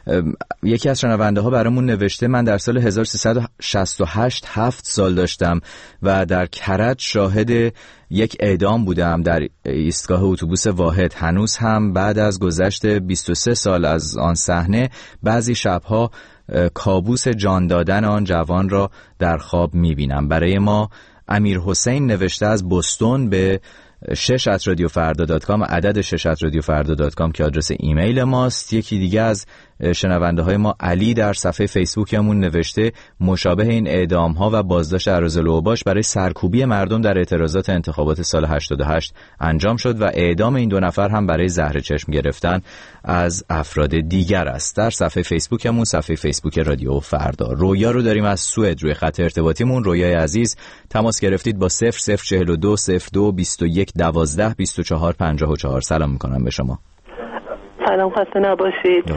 یکی از شنونده ها برامون نوشته من در سال هزار و سیصد و شصت و هشت هفت سال داشتم و در کرج شاهد یک اعدام بودم در ایستگاه اتوبوس واحد. هنوز هم بعد از گذشت بیست و سه سال از آن صحنه بعضی شبها کابوس جان دادن آن جوان را در خواب میبینم. برای ما امیر حسین نوشته از بوستون به شش ات رادیو فردا دات کام، عدد شش ات رادیو فردا دات کام که آدرس ایمیل ماست. یکی دیگه از شنونده های ما علی در صفحه فیسبوکمون نوشته مشابه این اعدام ها و بازداشت اراذل و اوباش برای سرکوبی مردم در اعتراضات انتخابات سال هشتاد و هشت انجام شد و اعدام این دو نفر هم برای زهر چشم گرفتن از افراد دیگر است. در صفحه فیسبوکمون، صفحه فیسبوک رادیو فردا. رویا رو داریم از سوئد روی خط ارتباطیمون. رویای عزیز تماس گرفتید با صفر صفر چهل و دو صفر دو بیست و یک دوازده بیست و چهار پنجاه و چهار. سلام میکنم به شما. سلام، خسته نباشید.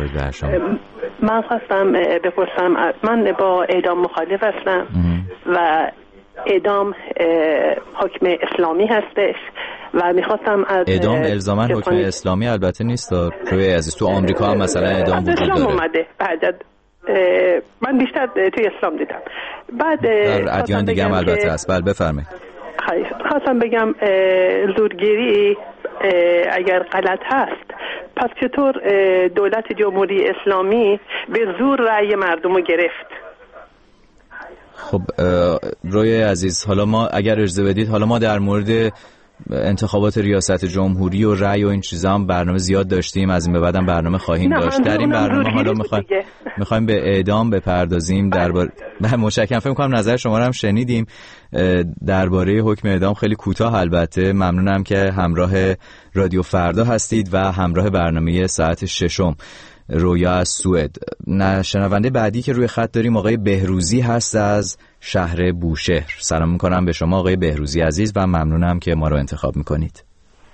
من خواستم بپرسم، من با اعدام مخالف هستم و اعدام حکم اسلامی هستش و میخواستم از اعدام الزاما حکم اسلامی البته نیست. روی عزیز تو آمریکا هم مثلا اعدام وجود داره. اومده بعد من بیشتر توی اسلام دیدم. بعد در ادیان دیگه هم البته هست. بله بفرمایید. خواستم بگم زورگیری اگر غلط هست پس چطور دولت جمهوری اسلامی به زور رأی مردم رو گرفت؟ خب روی عزیز، حالا ما اگر اجازه بدید حالا ما در مورد انتخابات ریاست جمهوری و رأی و این چیزا هم برنامه زیاد داشتیم، از این به بعدم برنامه خواهیم داشت. در این برنامه حالا میخوایم میخوایم به اعدام بپردازیم. درباره متشکرم، فکر می‌کنم نظر شما رو هم شنیدیم درباره حکم اعدام. خیلی کوتاه البته. ممنونم که همراه رادیو فردا هستید و همراه برنامه ساعت ششم. رویا از سوئد. شنونده بعدی که روی خط داریم آقای بهروزی هست از شهر بوشهر. سلام میکنم به شما آقای بهروزی عزیز و ممنونم که ما رو انتخاب میکنید.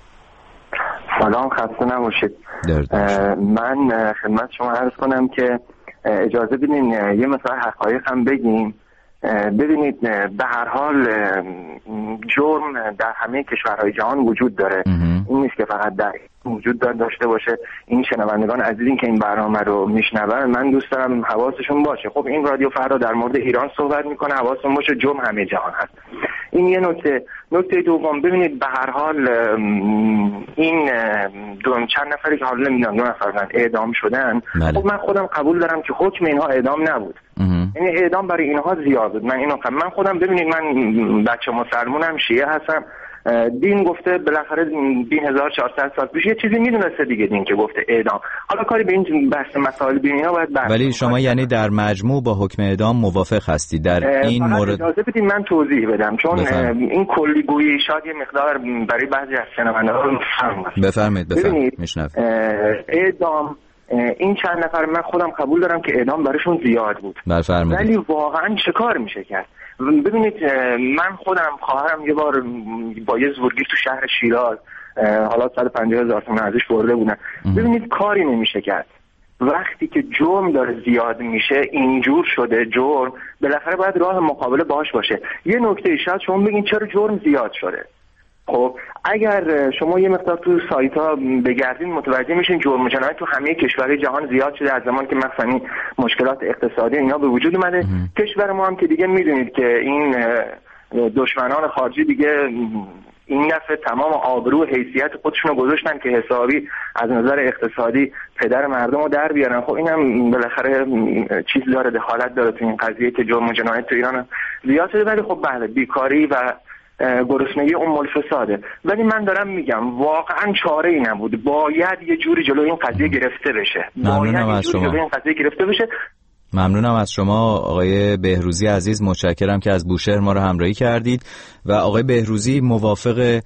سلام، خسته نباشید. من خدمت شما عرض کنم که اجازه بدین یه مثلا حقایق هم بگیم. ببینید به هر حال جرم در همه کشورهای جهان وجود داره. این نیست که فقط در وجود داشته باشه. این شنوندگان عزیزین که این برنامه رو میشنون من دوست دارم حواسشون باشه. خب این رادیو فردا در مورد ایران صحبت میکنه، حواستون باشه جرم همه جهان هست. این یه نکته. نکته دوم، ببینید به هر حال این دو چند نفری که حالا نمیدونم دو نفر اعدام شدن، خب من خودم قبول دارم که حکم اینها اعدام نبود. یعنی اعدام برای اینها زیاد بود. من اینو من خودم ببینید من بچه مسلمونم، شیعه هستم، دین گفته بالاخره دین هزار و چهارصد سال پیش یه چیزی میدونسته دیگه، دین که گفته اعدام. حالا کاری به این بحث مسائل دینی‌ها باید بحث. ولی شما یعنی در مجموع با حکم اعدام موافق هستی در این مورد؟ اجازه بدید من توضیح بدم، چون بفرم. این کلیگویی شاید یه مقدار برای بعضی از شنونده‌ها مفهوم باشه. بفرمایید بفرمایید میشنوم. اعدام این چند نفر من خودم قبول دارم که اعدام براشون زیاد بود، ولی واقعا چه کار میشه کرد؟ ببینید من خودم خواهرم یه بار با یه زورگیر تو شهر شیراز حالا صد و پنجاه هزار تومان ازش برده بودن. ببینید کاری نمیشه کرد. وقتی که جرم داره زیاد میشه، اینجور شده جرم، بالاخره باید راه مقابله باش باشه. یه نکته شاید شما بگین چرا جرم زیاد شده. خب اگر شما یه مقدار تو سایت ها بگردین متوجه میشین جرم و جنایت تو همه کشورهای جهان زیاد شده از زمان که مثلا مشکلات اقتصادی اینا به وجود اومده. کشور ما هم که دیگه میدونید که این دشمنان خارجی دیگه این دفعه تمام آبرو و حیثیت خودشون رو گذاشتن که حسابی از نظر اقتصادی پدر مردم رو در بیارن. خب اینم بالاخره چیز داره، دخالت داره تو این قضیه که جرم و جنایت تو ایران زیاد شده. ولی خب بله بیکاری و گرسنگی ام الفساده. ولی من دارم میگم واقعا چاره ای نبود، باید یه جوری جلوی این قضیه گرفته بشه. ممنونم از شما. جلوی این قضیه گرفته بشه. ممنونم از شما آقای بهروزی عزیز، متشکرم که از بوشهر ما رو همراهی کردید. و آقای بهروزی موافق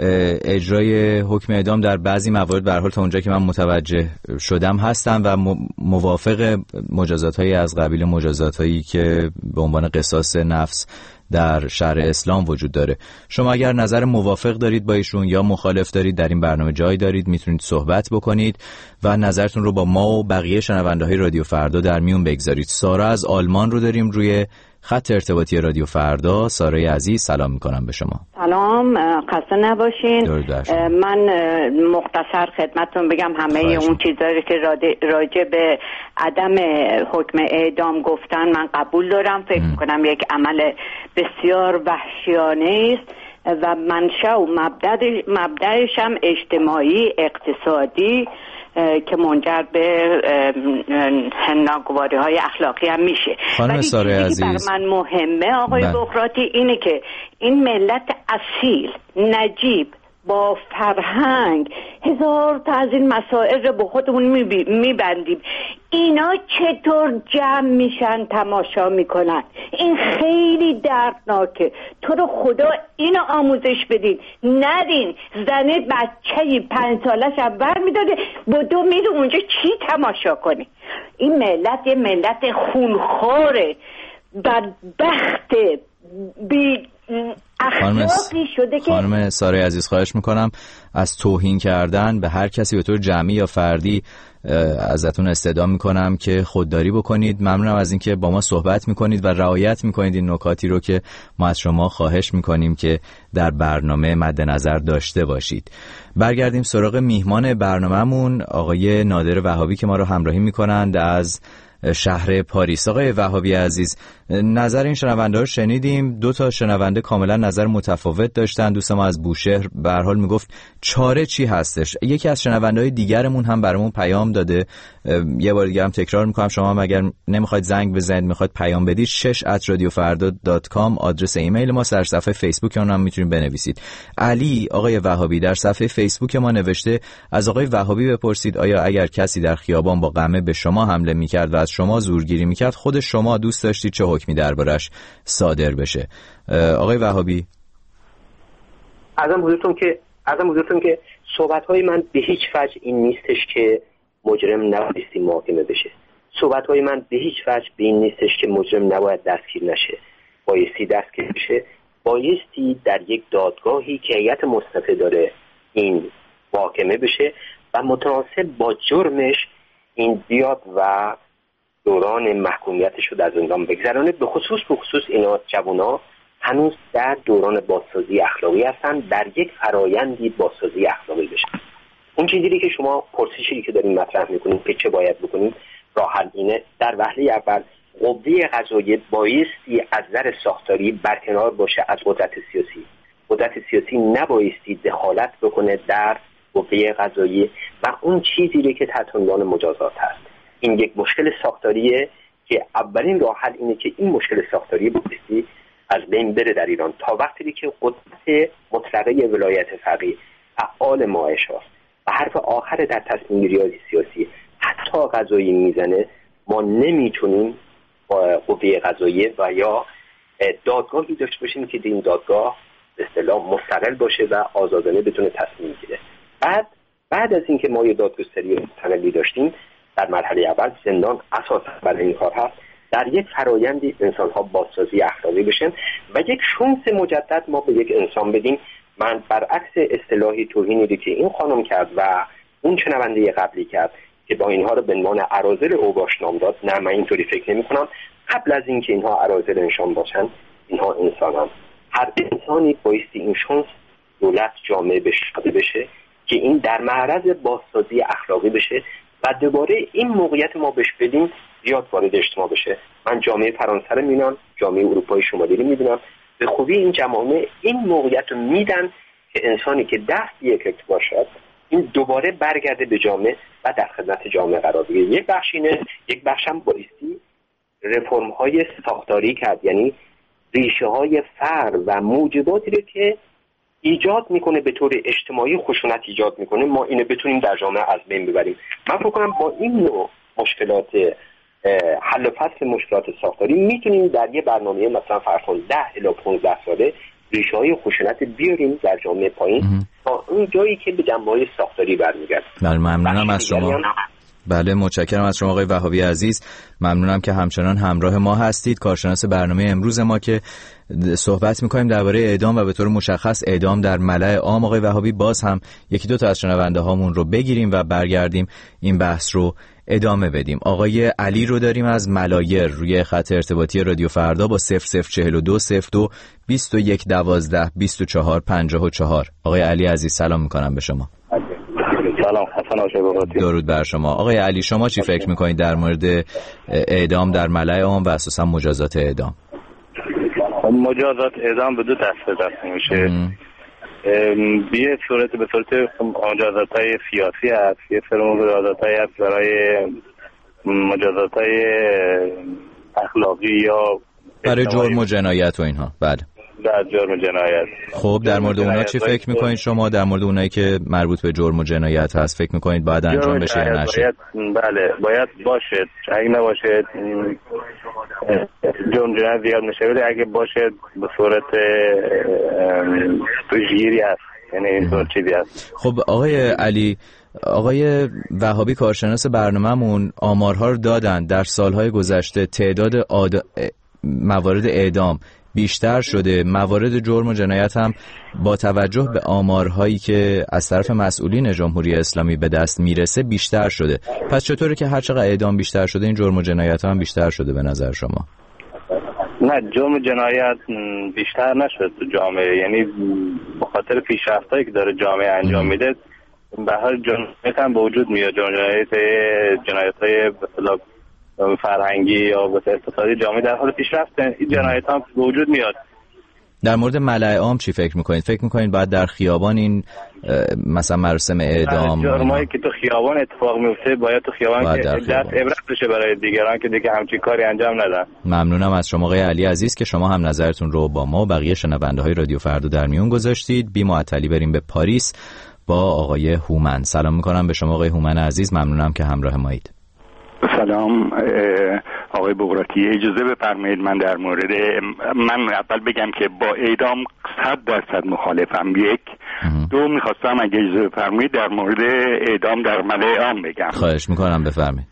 اجرای حکم اعدام در بعضی موارد به هر حال تا اونجا که من متوجه شدم هستم و موافق مجازات‌هایی از قبیل مجازات‌هایی که به عنوان قصاص نفس در شرع اسلام وجود داره. شما اگر نظر موافق دارید با ایشون یا مخالف دارید در این برنامه جای دارید، میتونید صحبت بکنید و نظرتون رو با ما و بقیه شنونده‌های رادیو فردا در میون بگذارید. سارا از آلمان رو داریم روی خط ارتباطی رادیو فردا. سارای عزیز سلام میکنم به شما. سلام، خسته نباشین. من مختصر خدمتتون بگم همه اون چیزایی که راجع به عدم حکم اعدام گفتن من قبول دارم. فکر میکنم یک عمل بسیار وحشیانه است و منشأ و مبدأش هم اجتماعی اقتصادی که منجر به ناگواری های اخلاقی هم میشه. خانم ساره عزیز، برای من مهمه آقای بغراتی اینه که این ملت اصیل نجیب با فرهنگ هزار تا از این مسائل رو به خودمون میبندیم، اینا چطور جمع میشن تماشا میکنن؟ این خیلی دردناکه. تو رو خدا اینو آموزش بدین، ندین زنه بچه‌ی پنج سالش بر میداده بدو میره اونجا چی تماشا کنی؟ این ملت یه ملت خونخواره، بدبخت، بی اخلاقی شده که خانم ساره عزیز خواهش میکنم از توهین کردن به هر کسی به طور جمعی یا فردی ازتون استدعا میکنم که خودداری بکنید. ممنونم از اینکه با ما صحبت میکنید و رعایت میکنید این نکاتی رو که ما از شما خواهش میکنیم که در برنامه مد نظر داشته باشید. برگردیم سراغ میهمان برنامه‌مون آقای نادر وهابی که ما رو همراهی میکنند از شهر پاریس. آقای وهابی عزیز، نظر این شنونده رو شنیدیم. دو تا شنونده کاملا نظر متفاوت داشتن. دوست ما از بوشهر به هر حال میگفت چاره چی هستش. یکی از شنونده‌های دیگرمون هم برامون پیام داده، یه بار دیگه هم تکرار میکنم، شما هم اگر نمیخواید زنگ بزنید میخواید پیام بدید شش ات رادیو فردا دات کام آدرس ایمیل ما، در صفحه فیسبوک اون هم میتونید بنویسید. علی آقای وهابی در صفحه فیسبوک ما نوشته از آقای وهابی بپرسید آیا اگر کسی در خیابان با قمه به شما حمله میکرد و از شما زورگیری میکرد خود شما دوست داشتید چه حکمی دربارش صادر بشه؟ آقای وهابی. ازم حضورتون که ازم حضورتون که صحبت‌های من به هیچ وجه این نیستش که مجرم نبایستی محاکمه بشه. صحبت‌های من به هیچ وجه به این نیستش که مجرم نباید دستگیر نشه. بایستی دستگیر بشه. بایستی در یک دادگاهی که هیئت مصطفی داره این محاکمه بشه و متناسب با جرمش این بیاد و دوران محکومیتش رو در زندان بگذرانه. به خصوص به خصوص اینا جوونا هنوز در دوران بازسازی اخلاقی هستن، در یک فرایندی بازسازی اخلاقی بشن. اون چیزی که شما پرسشی که دارین مطرح میکنید که چه باید بکنید، راه حل اینه. در وهله اول قوه قضاییه بایستی از نظر ساختاری برکنار باشه از قدرت سیاسی. قدرت سیاسی نبایستی دخالت بکنه در قوه قضاییه و اون چیزی که تحت عنوان مجازات هست. این یک مشکل ساختاریه که اولین راه حل اینه که این مشکل ساختاری بایستی از بین بره در ایران. تا وقتی که قدرت مطلقه ولایت فقیه فعال ماهش هست و حرف آخر در تصمیم گیری سیاسی حتی قضایی میزنه، ما نمیتونیم با قوه قضاییه و یا دادگاهی داشته باشیم که این دادگاه به اصطلاح مستقل باشه و آزادانه بتونه تصمیم بگیره. بعد بعد از اینکه ما یه دادگستری مستقلی داشتیم، در مرحله اول زندان اساسا برای این کار هست، در یک فرایندی انسان‌ها بازسازی اخلاقی بشن و یک شانس مجدد ما به یک انسان بدیم. من برعکس اصطلاحی توهینی که این خانم کرد و اون شنونده قبلی کرد که با اینها رو به عنوان اراذل اوباش نام داد، نه من اینطوری فکر نمی‌کنم. قبل از اینکه اینها اراذل انسان باشن، اینها انسانن. هر انسانی بایستی این شانس دولت جامعه بشه بشه که این در معرض بازسازی اخلاقی بشه و دوباره این موقعیت ما بهش بدیم زیاد وارد اجتماع بشه. من جامعه فرانسه رو میبینم، جامعه اروپای شمالی رو میبینم، به خوبی این جامعه این موقعیت رو میدن که انسانی که دست یک باشد این دوباره برگرده به جامعه و در خدمت جامعه قرار بگیره. یک بخش اینه، یک بخش هم بایستی رفرم های ساختاری کرد، یعنی ریشه های فقر و موجباتی رو که ایجاد میکنه به طور اجتماعی خشونت ایجاد میکنه، ما اینو بتونیم در جامعه از بین ببریم. من فکر کنم با این نوع مشکلات حل و فصل مشکلات ساختاری میتونیم در یه برنامه مثلا فرض کن ده الی پانزده ساله ریشه های خشونت بیاریم در جامعه پایین تا اون جایی که به جنبه‌های ساختاری برمیگرده. بله ممنونم از شما. بله متشکرم از شما آقای وهابی عزیز. ممنونم که همچنان همراه ما هستید. کارشناس برنامه امروز ما که صحبت می‌کنیم درباره اعدام و به طور مشخص اعدام در ملأ عام. آقای وهابی باز هم یکی دو تا از شنونده هامون رو بگیریم و برگردیم این بحث رو ادامه بدیم. آقای علی رو داریم از ملایر روی خط ارتباطی رادیو فردا با صفر صفر چهل و دو صفر دو بیست و یک دوازده بیست و چهار پنجاه و چهار. آقای علی عزیز سلام می‌کنم به شما. سلام، حسن آشباغاتی. درود بر شما. آقای علی شما چی فکر میکنید در مورد اعدام در ملأ عام و اساسا مجازات اعدام؟ مجازات اعدام به دو دسته تقسیم میشه. یه صورت به صورت مجازات‌های سیاسی هست، یه سری مجازات‌های هست برای مجازات‌های اخلاقی یا برای جرم و جنایت و اینها. بله در جرم جنایت. خب در مورد اونها چی فکر میکنید شما؟ در مورد اونایی که مربوط به جرم و جنایت هست فکر میکنید باید انجام بشه یا نشه؟ بله باید باشه. اگه نباشه جرم جنایت زیاد میشه، ولی اگه باشه به صورت پیشگیری هست، یعنی این طور چیزی هست. خب آقای علی، آقای وهابی کارشناس برنامه‌مون آمارها رو دادن در سالهای گذشته تعداد آد... موارد اعدام بیشتر شده، موارد جرم و جنایت هم با توجه به آمارهایی که از طرف مسئولین جمهوری اسلامی به دست میرسه بیشتر شده. پس چطوره که هر چقدر اعدام بیشتر شده این جرم و جنایت هم بیشتر شده به نظر شما؟ نه، جرم و جنایت بیشتر نشد تو جامعه، یعنی به خاطر پیشرفتایی که داره جامعه انجام میده به هر جنایت هم به وجود میاد. جنایت جنایت‌های مثلا فرهنگی یا به اقتصادی جامعه در حال پیشرفت، این جنایت هم به وجود میاد. در مورد ملأ عام چی فکر میکنید؟ فکر میکنید باید در خیابان این مثلا مراسم اعدام جرمایی که تو خیابان اتفاق میفته باید تو خیابان که دست عبرت بشه برای دیگران که دیگه همچین کاری انجام ندن. ممنونم از شما آقای علی عزیز که شما هم نظرتون رو با ما و بقیه شنونده های رادیو فردا در میون گذاشتید. بی معطلی بریم به پاریس با آقای هومن. سلام میکنم به شما آقای هومن عزیز، ممنونم که همراه مایید. سلام آقای بغراتی، اجازه بفرمایید من در مورد من اول بگم که با اعدام صد درصد مخالفم. یک دو میخواستم اگه اجازه بفرمایید در مورد اعدام در ملأ عام بگم. خواهش میکنم بفرمایید.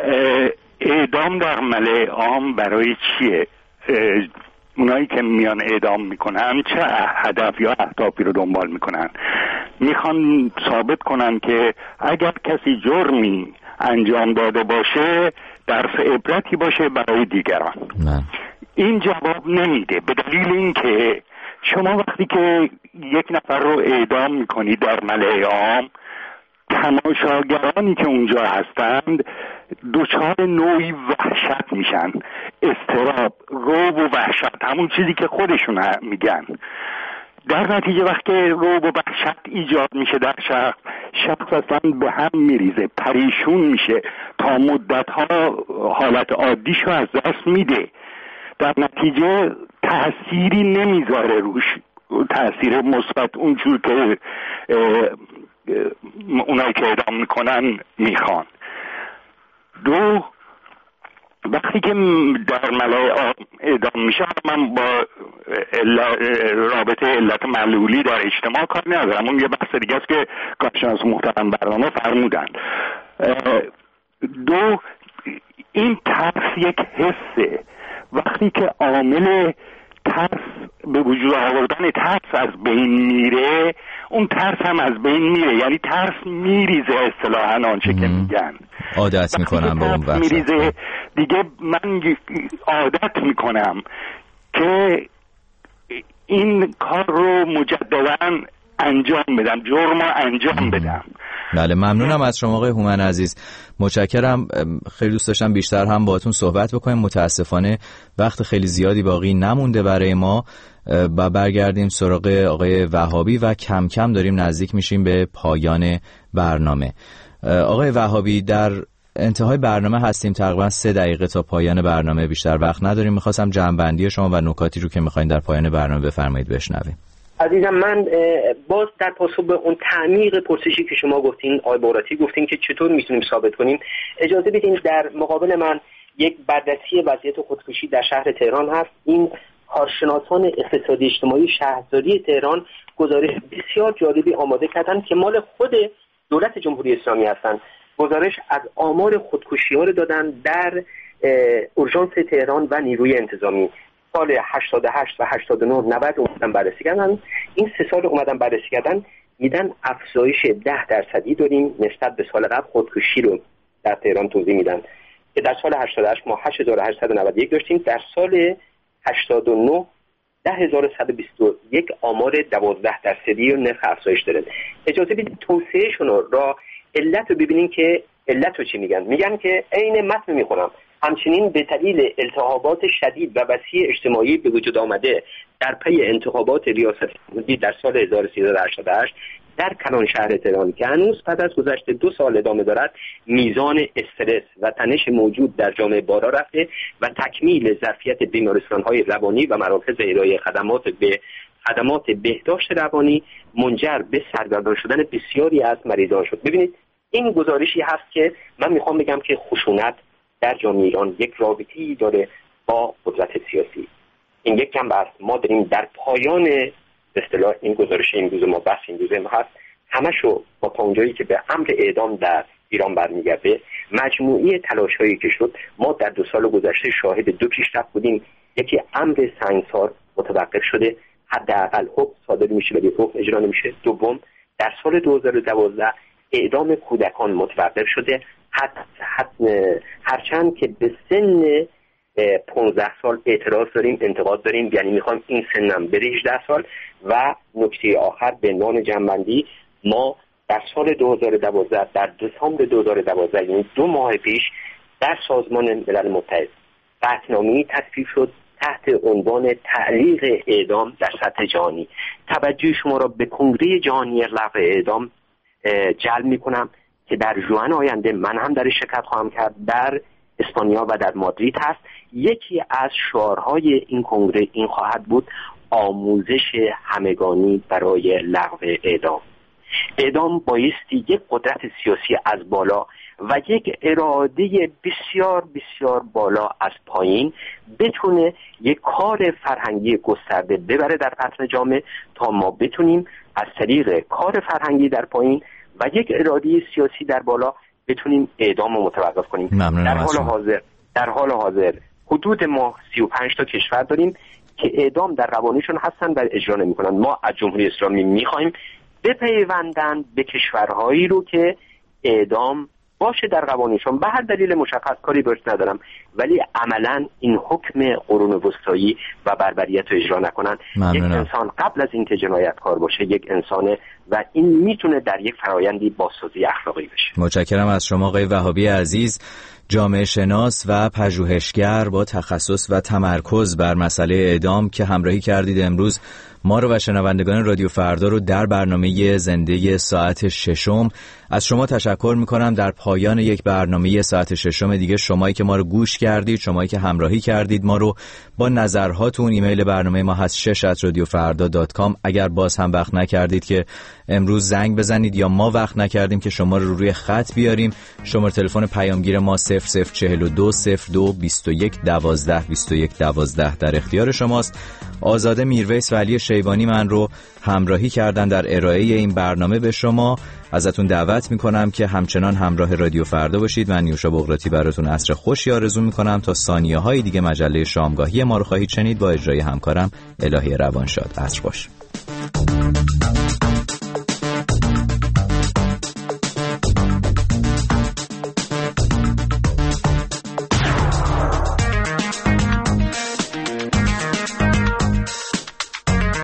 اعدام در ملأ عام برای چیه؟ اونایی که میان اعدام میکنن چه هدف یا اهدافی رو دنبال میکنن؟ میخوان ثابت کنن که اگر کسی جرمی انجام داده باشه درس عبرتی باشه برای دیگران. نه. این جواب نمیده، به دلیل اینکه شما وقتی که یک نفر رو اعدام میکنی در ملأ عام، تماشاگرانی که اونجا هستند دچار نوعی وحشت میشن، اضطراب، رعب و وحشت، همون چیزی که خودشون میگن. در نتیجه وقتی رعب و وحشت ایجاد میشه در شخص، شخص اصلا به هم میریزه، پریشون میشه، تا مدتها حالت عادیشو از دست میده. در نتیجه تأثیری نمیذاره روش، تأثیر مثبت اونجور که اونایی که اعدام میکنن میخوان. دو، وقتی که در ملأ اعدام میشه، من با رابطه علت معلولی در اجتماع کار ندارم، اون یه بحث دیگه است که کارشناس محترم برنامه فرمودن. دو، این ترس یک حسه. وقتی که عامل ترس به وجود آوردن ترس از بین میره، اون ترس هم از بین میره، یعنی ترس میریزه اصطلاحاً آنچه که میگن عادت میکنم به اون وقت میریزه دیگه. من عادت میکنم که این کار رو مجددا انجام بدم، جرم رو انجام بدم. بله، ممنونم از شما آقای هومن عزیز، متشکرم. خیلی دوست داشتم بیشتر هم باهاتون صحبت بکنیم، متاسفانه وقت خیلی زیادی باقی نمونده برای ما و برگردیم سراغ آقای وهابی و کم کم داریم نزدیک میشیم به پایان برنامه. آقای وهابی، در انتهای برنامه هستیم، تقریبا سه دقیقه تا پایان برنامه، بیشتر وقت نداریم. میخواستم جمع‌بندی شما و نکاتی رو که میخواین در پایان برنامه بفرمایید بشنویم. عزیزم، من باز در پاسخ به اون تعمیق پرسشی که شما گفتین، آقای بغراتی گفتین که چطور میتونیم ثابت کنیم، اجازه بدین در مقابل من یک بررسی وضعیت خودکشی در شهر تهران هست. این کارشناسان اقتصادی اجتماعی شهرداری تهران گزارش بسیار جالبی آماده کردن که مال خود دولت جمهوری اسلامی هستن. گزارش از آمار خودکشی ها رو دادن در اورژانس تهران و نیروی انتظامی. سال هشتاد و هشت و هشتاد و نه نود اومدن بررسی کردن. این سه سال اومدن بررسی کردن، میدن افزایش ده درصدی داریم نسبت به سال قبل خودکشی رو در تهران توضیح میدن که در سال هشتاد و هشت ما هشت هزار و هشتصد و نود و یک داشتیم، در سال هشتاد و نه ده هزار و صد و بیست و یک آمار دوازده درصدی و نرخ افزایش داره. اجازه بدید توسعهشون را علت رو ببینین که علت رو چی میگن. میگن که عین متن میخونم، همچنین به دلیل التهابات شدید و وسیع اجتماعی به وجود آمده در پی انتخابات ریاست جمهوری در سال هزار و سیصد و هشتاد و هشت در کلان شهر تهران که هنوز پس از گذشت دو سال ادامه دارد، میزان استرس و تنش موجود در جامعه بالا رفته و تکمیل ظرفیت بیمارستان‌های روانی و مراکز ارائه خدمات به خدمات بهداشت روانی منجر به سرگردان شدن بسیاری از مریضان شد. ببینید، این گزارشی هست که من میخوام بگم که خشونت در جامعه ایران یک رابطه‌ای داره با قدرت سیاسی. این یک جنبه است. ما داریم در پایان به اصطلاح این گزارش این روز ما بحث این روز ما هست، همشو با تا اونجایی که به امر اعدام در ایران برمیگرده، مجموعی تلاش‌هایی که شد. ما در دو سال گذشته شاهد دو پیشرفت بودیم. یکی امر سنگسار متوقف شده، حداقل حکم صادر میشه ولی حکم اجرا نمیشه. دوم، در سال دو هزار و دوازده اعدام کودکان متوقف شده، حد حد هرچند که به سن پانزده سال اعتراض داریم، انتقاد داریم، یعنی میخوایم این سنم بره هجده سال. و نکته آخر به عنوان جنبندی، ما در سال دو هزار و دوازده در دسامبر دو هزار و دوازده یعنی دو ماه پیش در سازمان ملل متحد قطعنامه‌ای تصویب شد تحت عنوان تعلیق اعدام در سطح جهانی. توجه شما را به کنگره جهانی لغو اعدام جلب میکنم که در ژوئن آینده من هم در شرکت خواهم کرد، در اسپانیا و در مادرید هست. یکی از شعارهای این کنگره این خواهد بود آموزش همگانی برای لغو اعدام. اعدام بایستی یک قدرت سیاسی از بالا و یک اراده بسیار بسیار بالا از پایین بتونه یک کار فرهنگی گسترده ببره در بطن جامعه تا ما بتونیم از طریق کار فرهنگی در پایین و یک اراده سیاسی در بالا بتونیم اعدام رو متوقف کنیم. در حال حاضر در حال حاضر حدود ما سی و پنج تا کشور داریم که اعدام در قوانینشون هستن و اجرا نمی‌کنن. ما از جمهوری اسلامی می‌خوایم بپیوندن به کشورهایی رو که اعدام باشه در قوانینشون، به هر دلیل مشخص کاری برش ندارم، ولی عملا این حکم قرون وسطایی و بربریت رو اجرا نکنن. ممنونم. یک انسان قبل از اینکه جنایتکار باشه یک انسانه و این میتونه در یک فرایندی بازسازی اخلاقی بشه. متشکرم از شما آقای وهابی عزیز، جامعه شناس و پژوهشگر با تخصص و تمرکز بر مسئله اعدام که همراهی کردید امروز ما رو و شنوندگان رادیو فردا رو در برنامه زنده ساعت ششم. از شما تشکر میکنم. در پایان یک برنامه ساعت ششم دیگه شمایی که ما رو گوش کردید، شمایی که همراهی کردید ما رو با نظرهاتون. ایمیل برنامه ما هست شش ات رادیو فردا دات کام. اگر باز هم وقت نکردید که امروز زنگ بزنید یا ما وقت نکردیم که شما رو روی خط بیاریم، شماره تلفن پیامگیر ما صفر صفر چهل و دو صفر دو بیست و یک دوازده بیست و یک دوازده در اختیار شماست. آزاده میرویس و علی شیبانی من رو همراهی کردن در ارائه این برنامه به شما. ازتون دعوت میکنم که همچنان همراه رادیو فردا باشید. من نیوشا بغراتی براتون عصر خوشی آرزو میکنم. تا ثانیه های دیگه مجله شامگاهی ما رو خواهید شنید با اجرای همکارم الهی روانشاد. عصر خوش.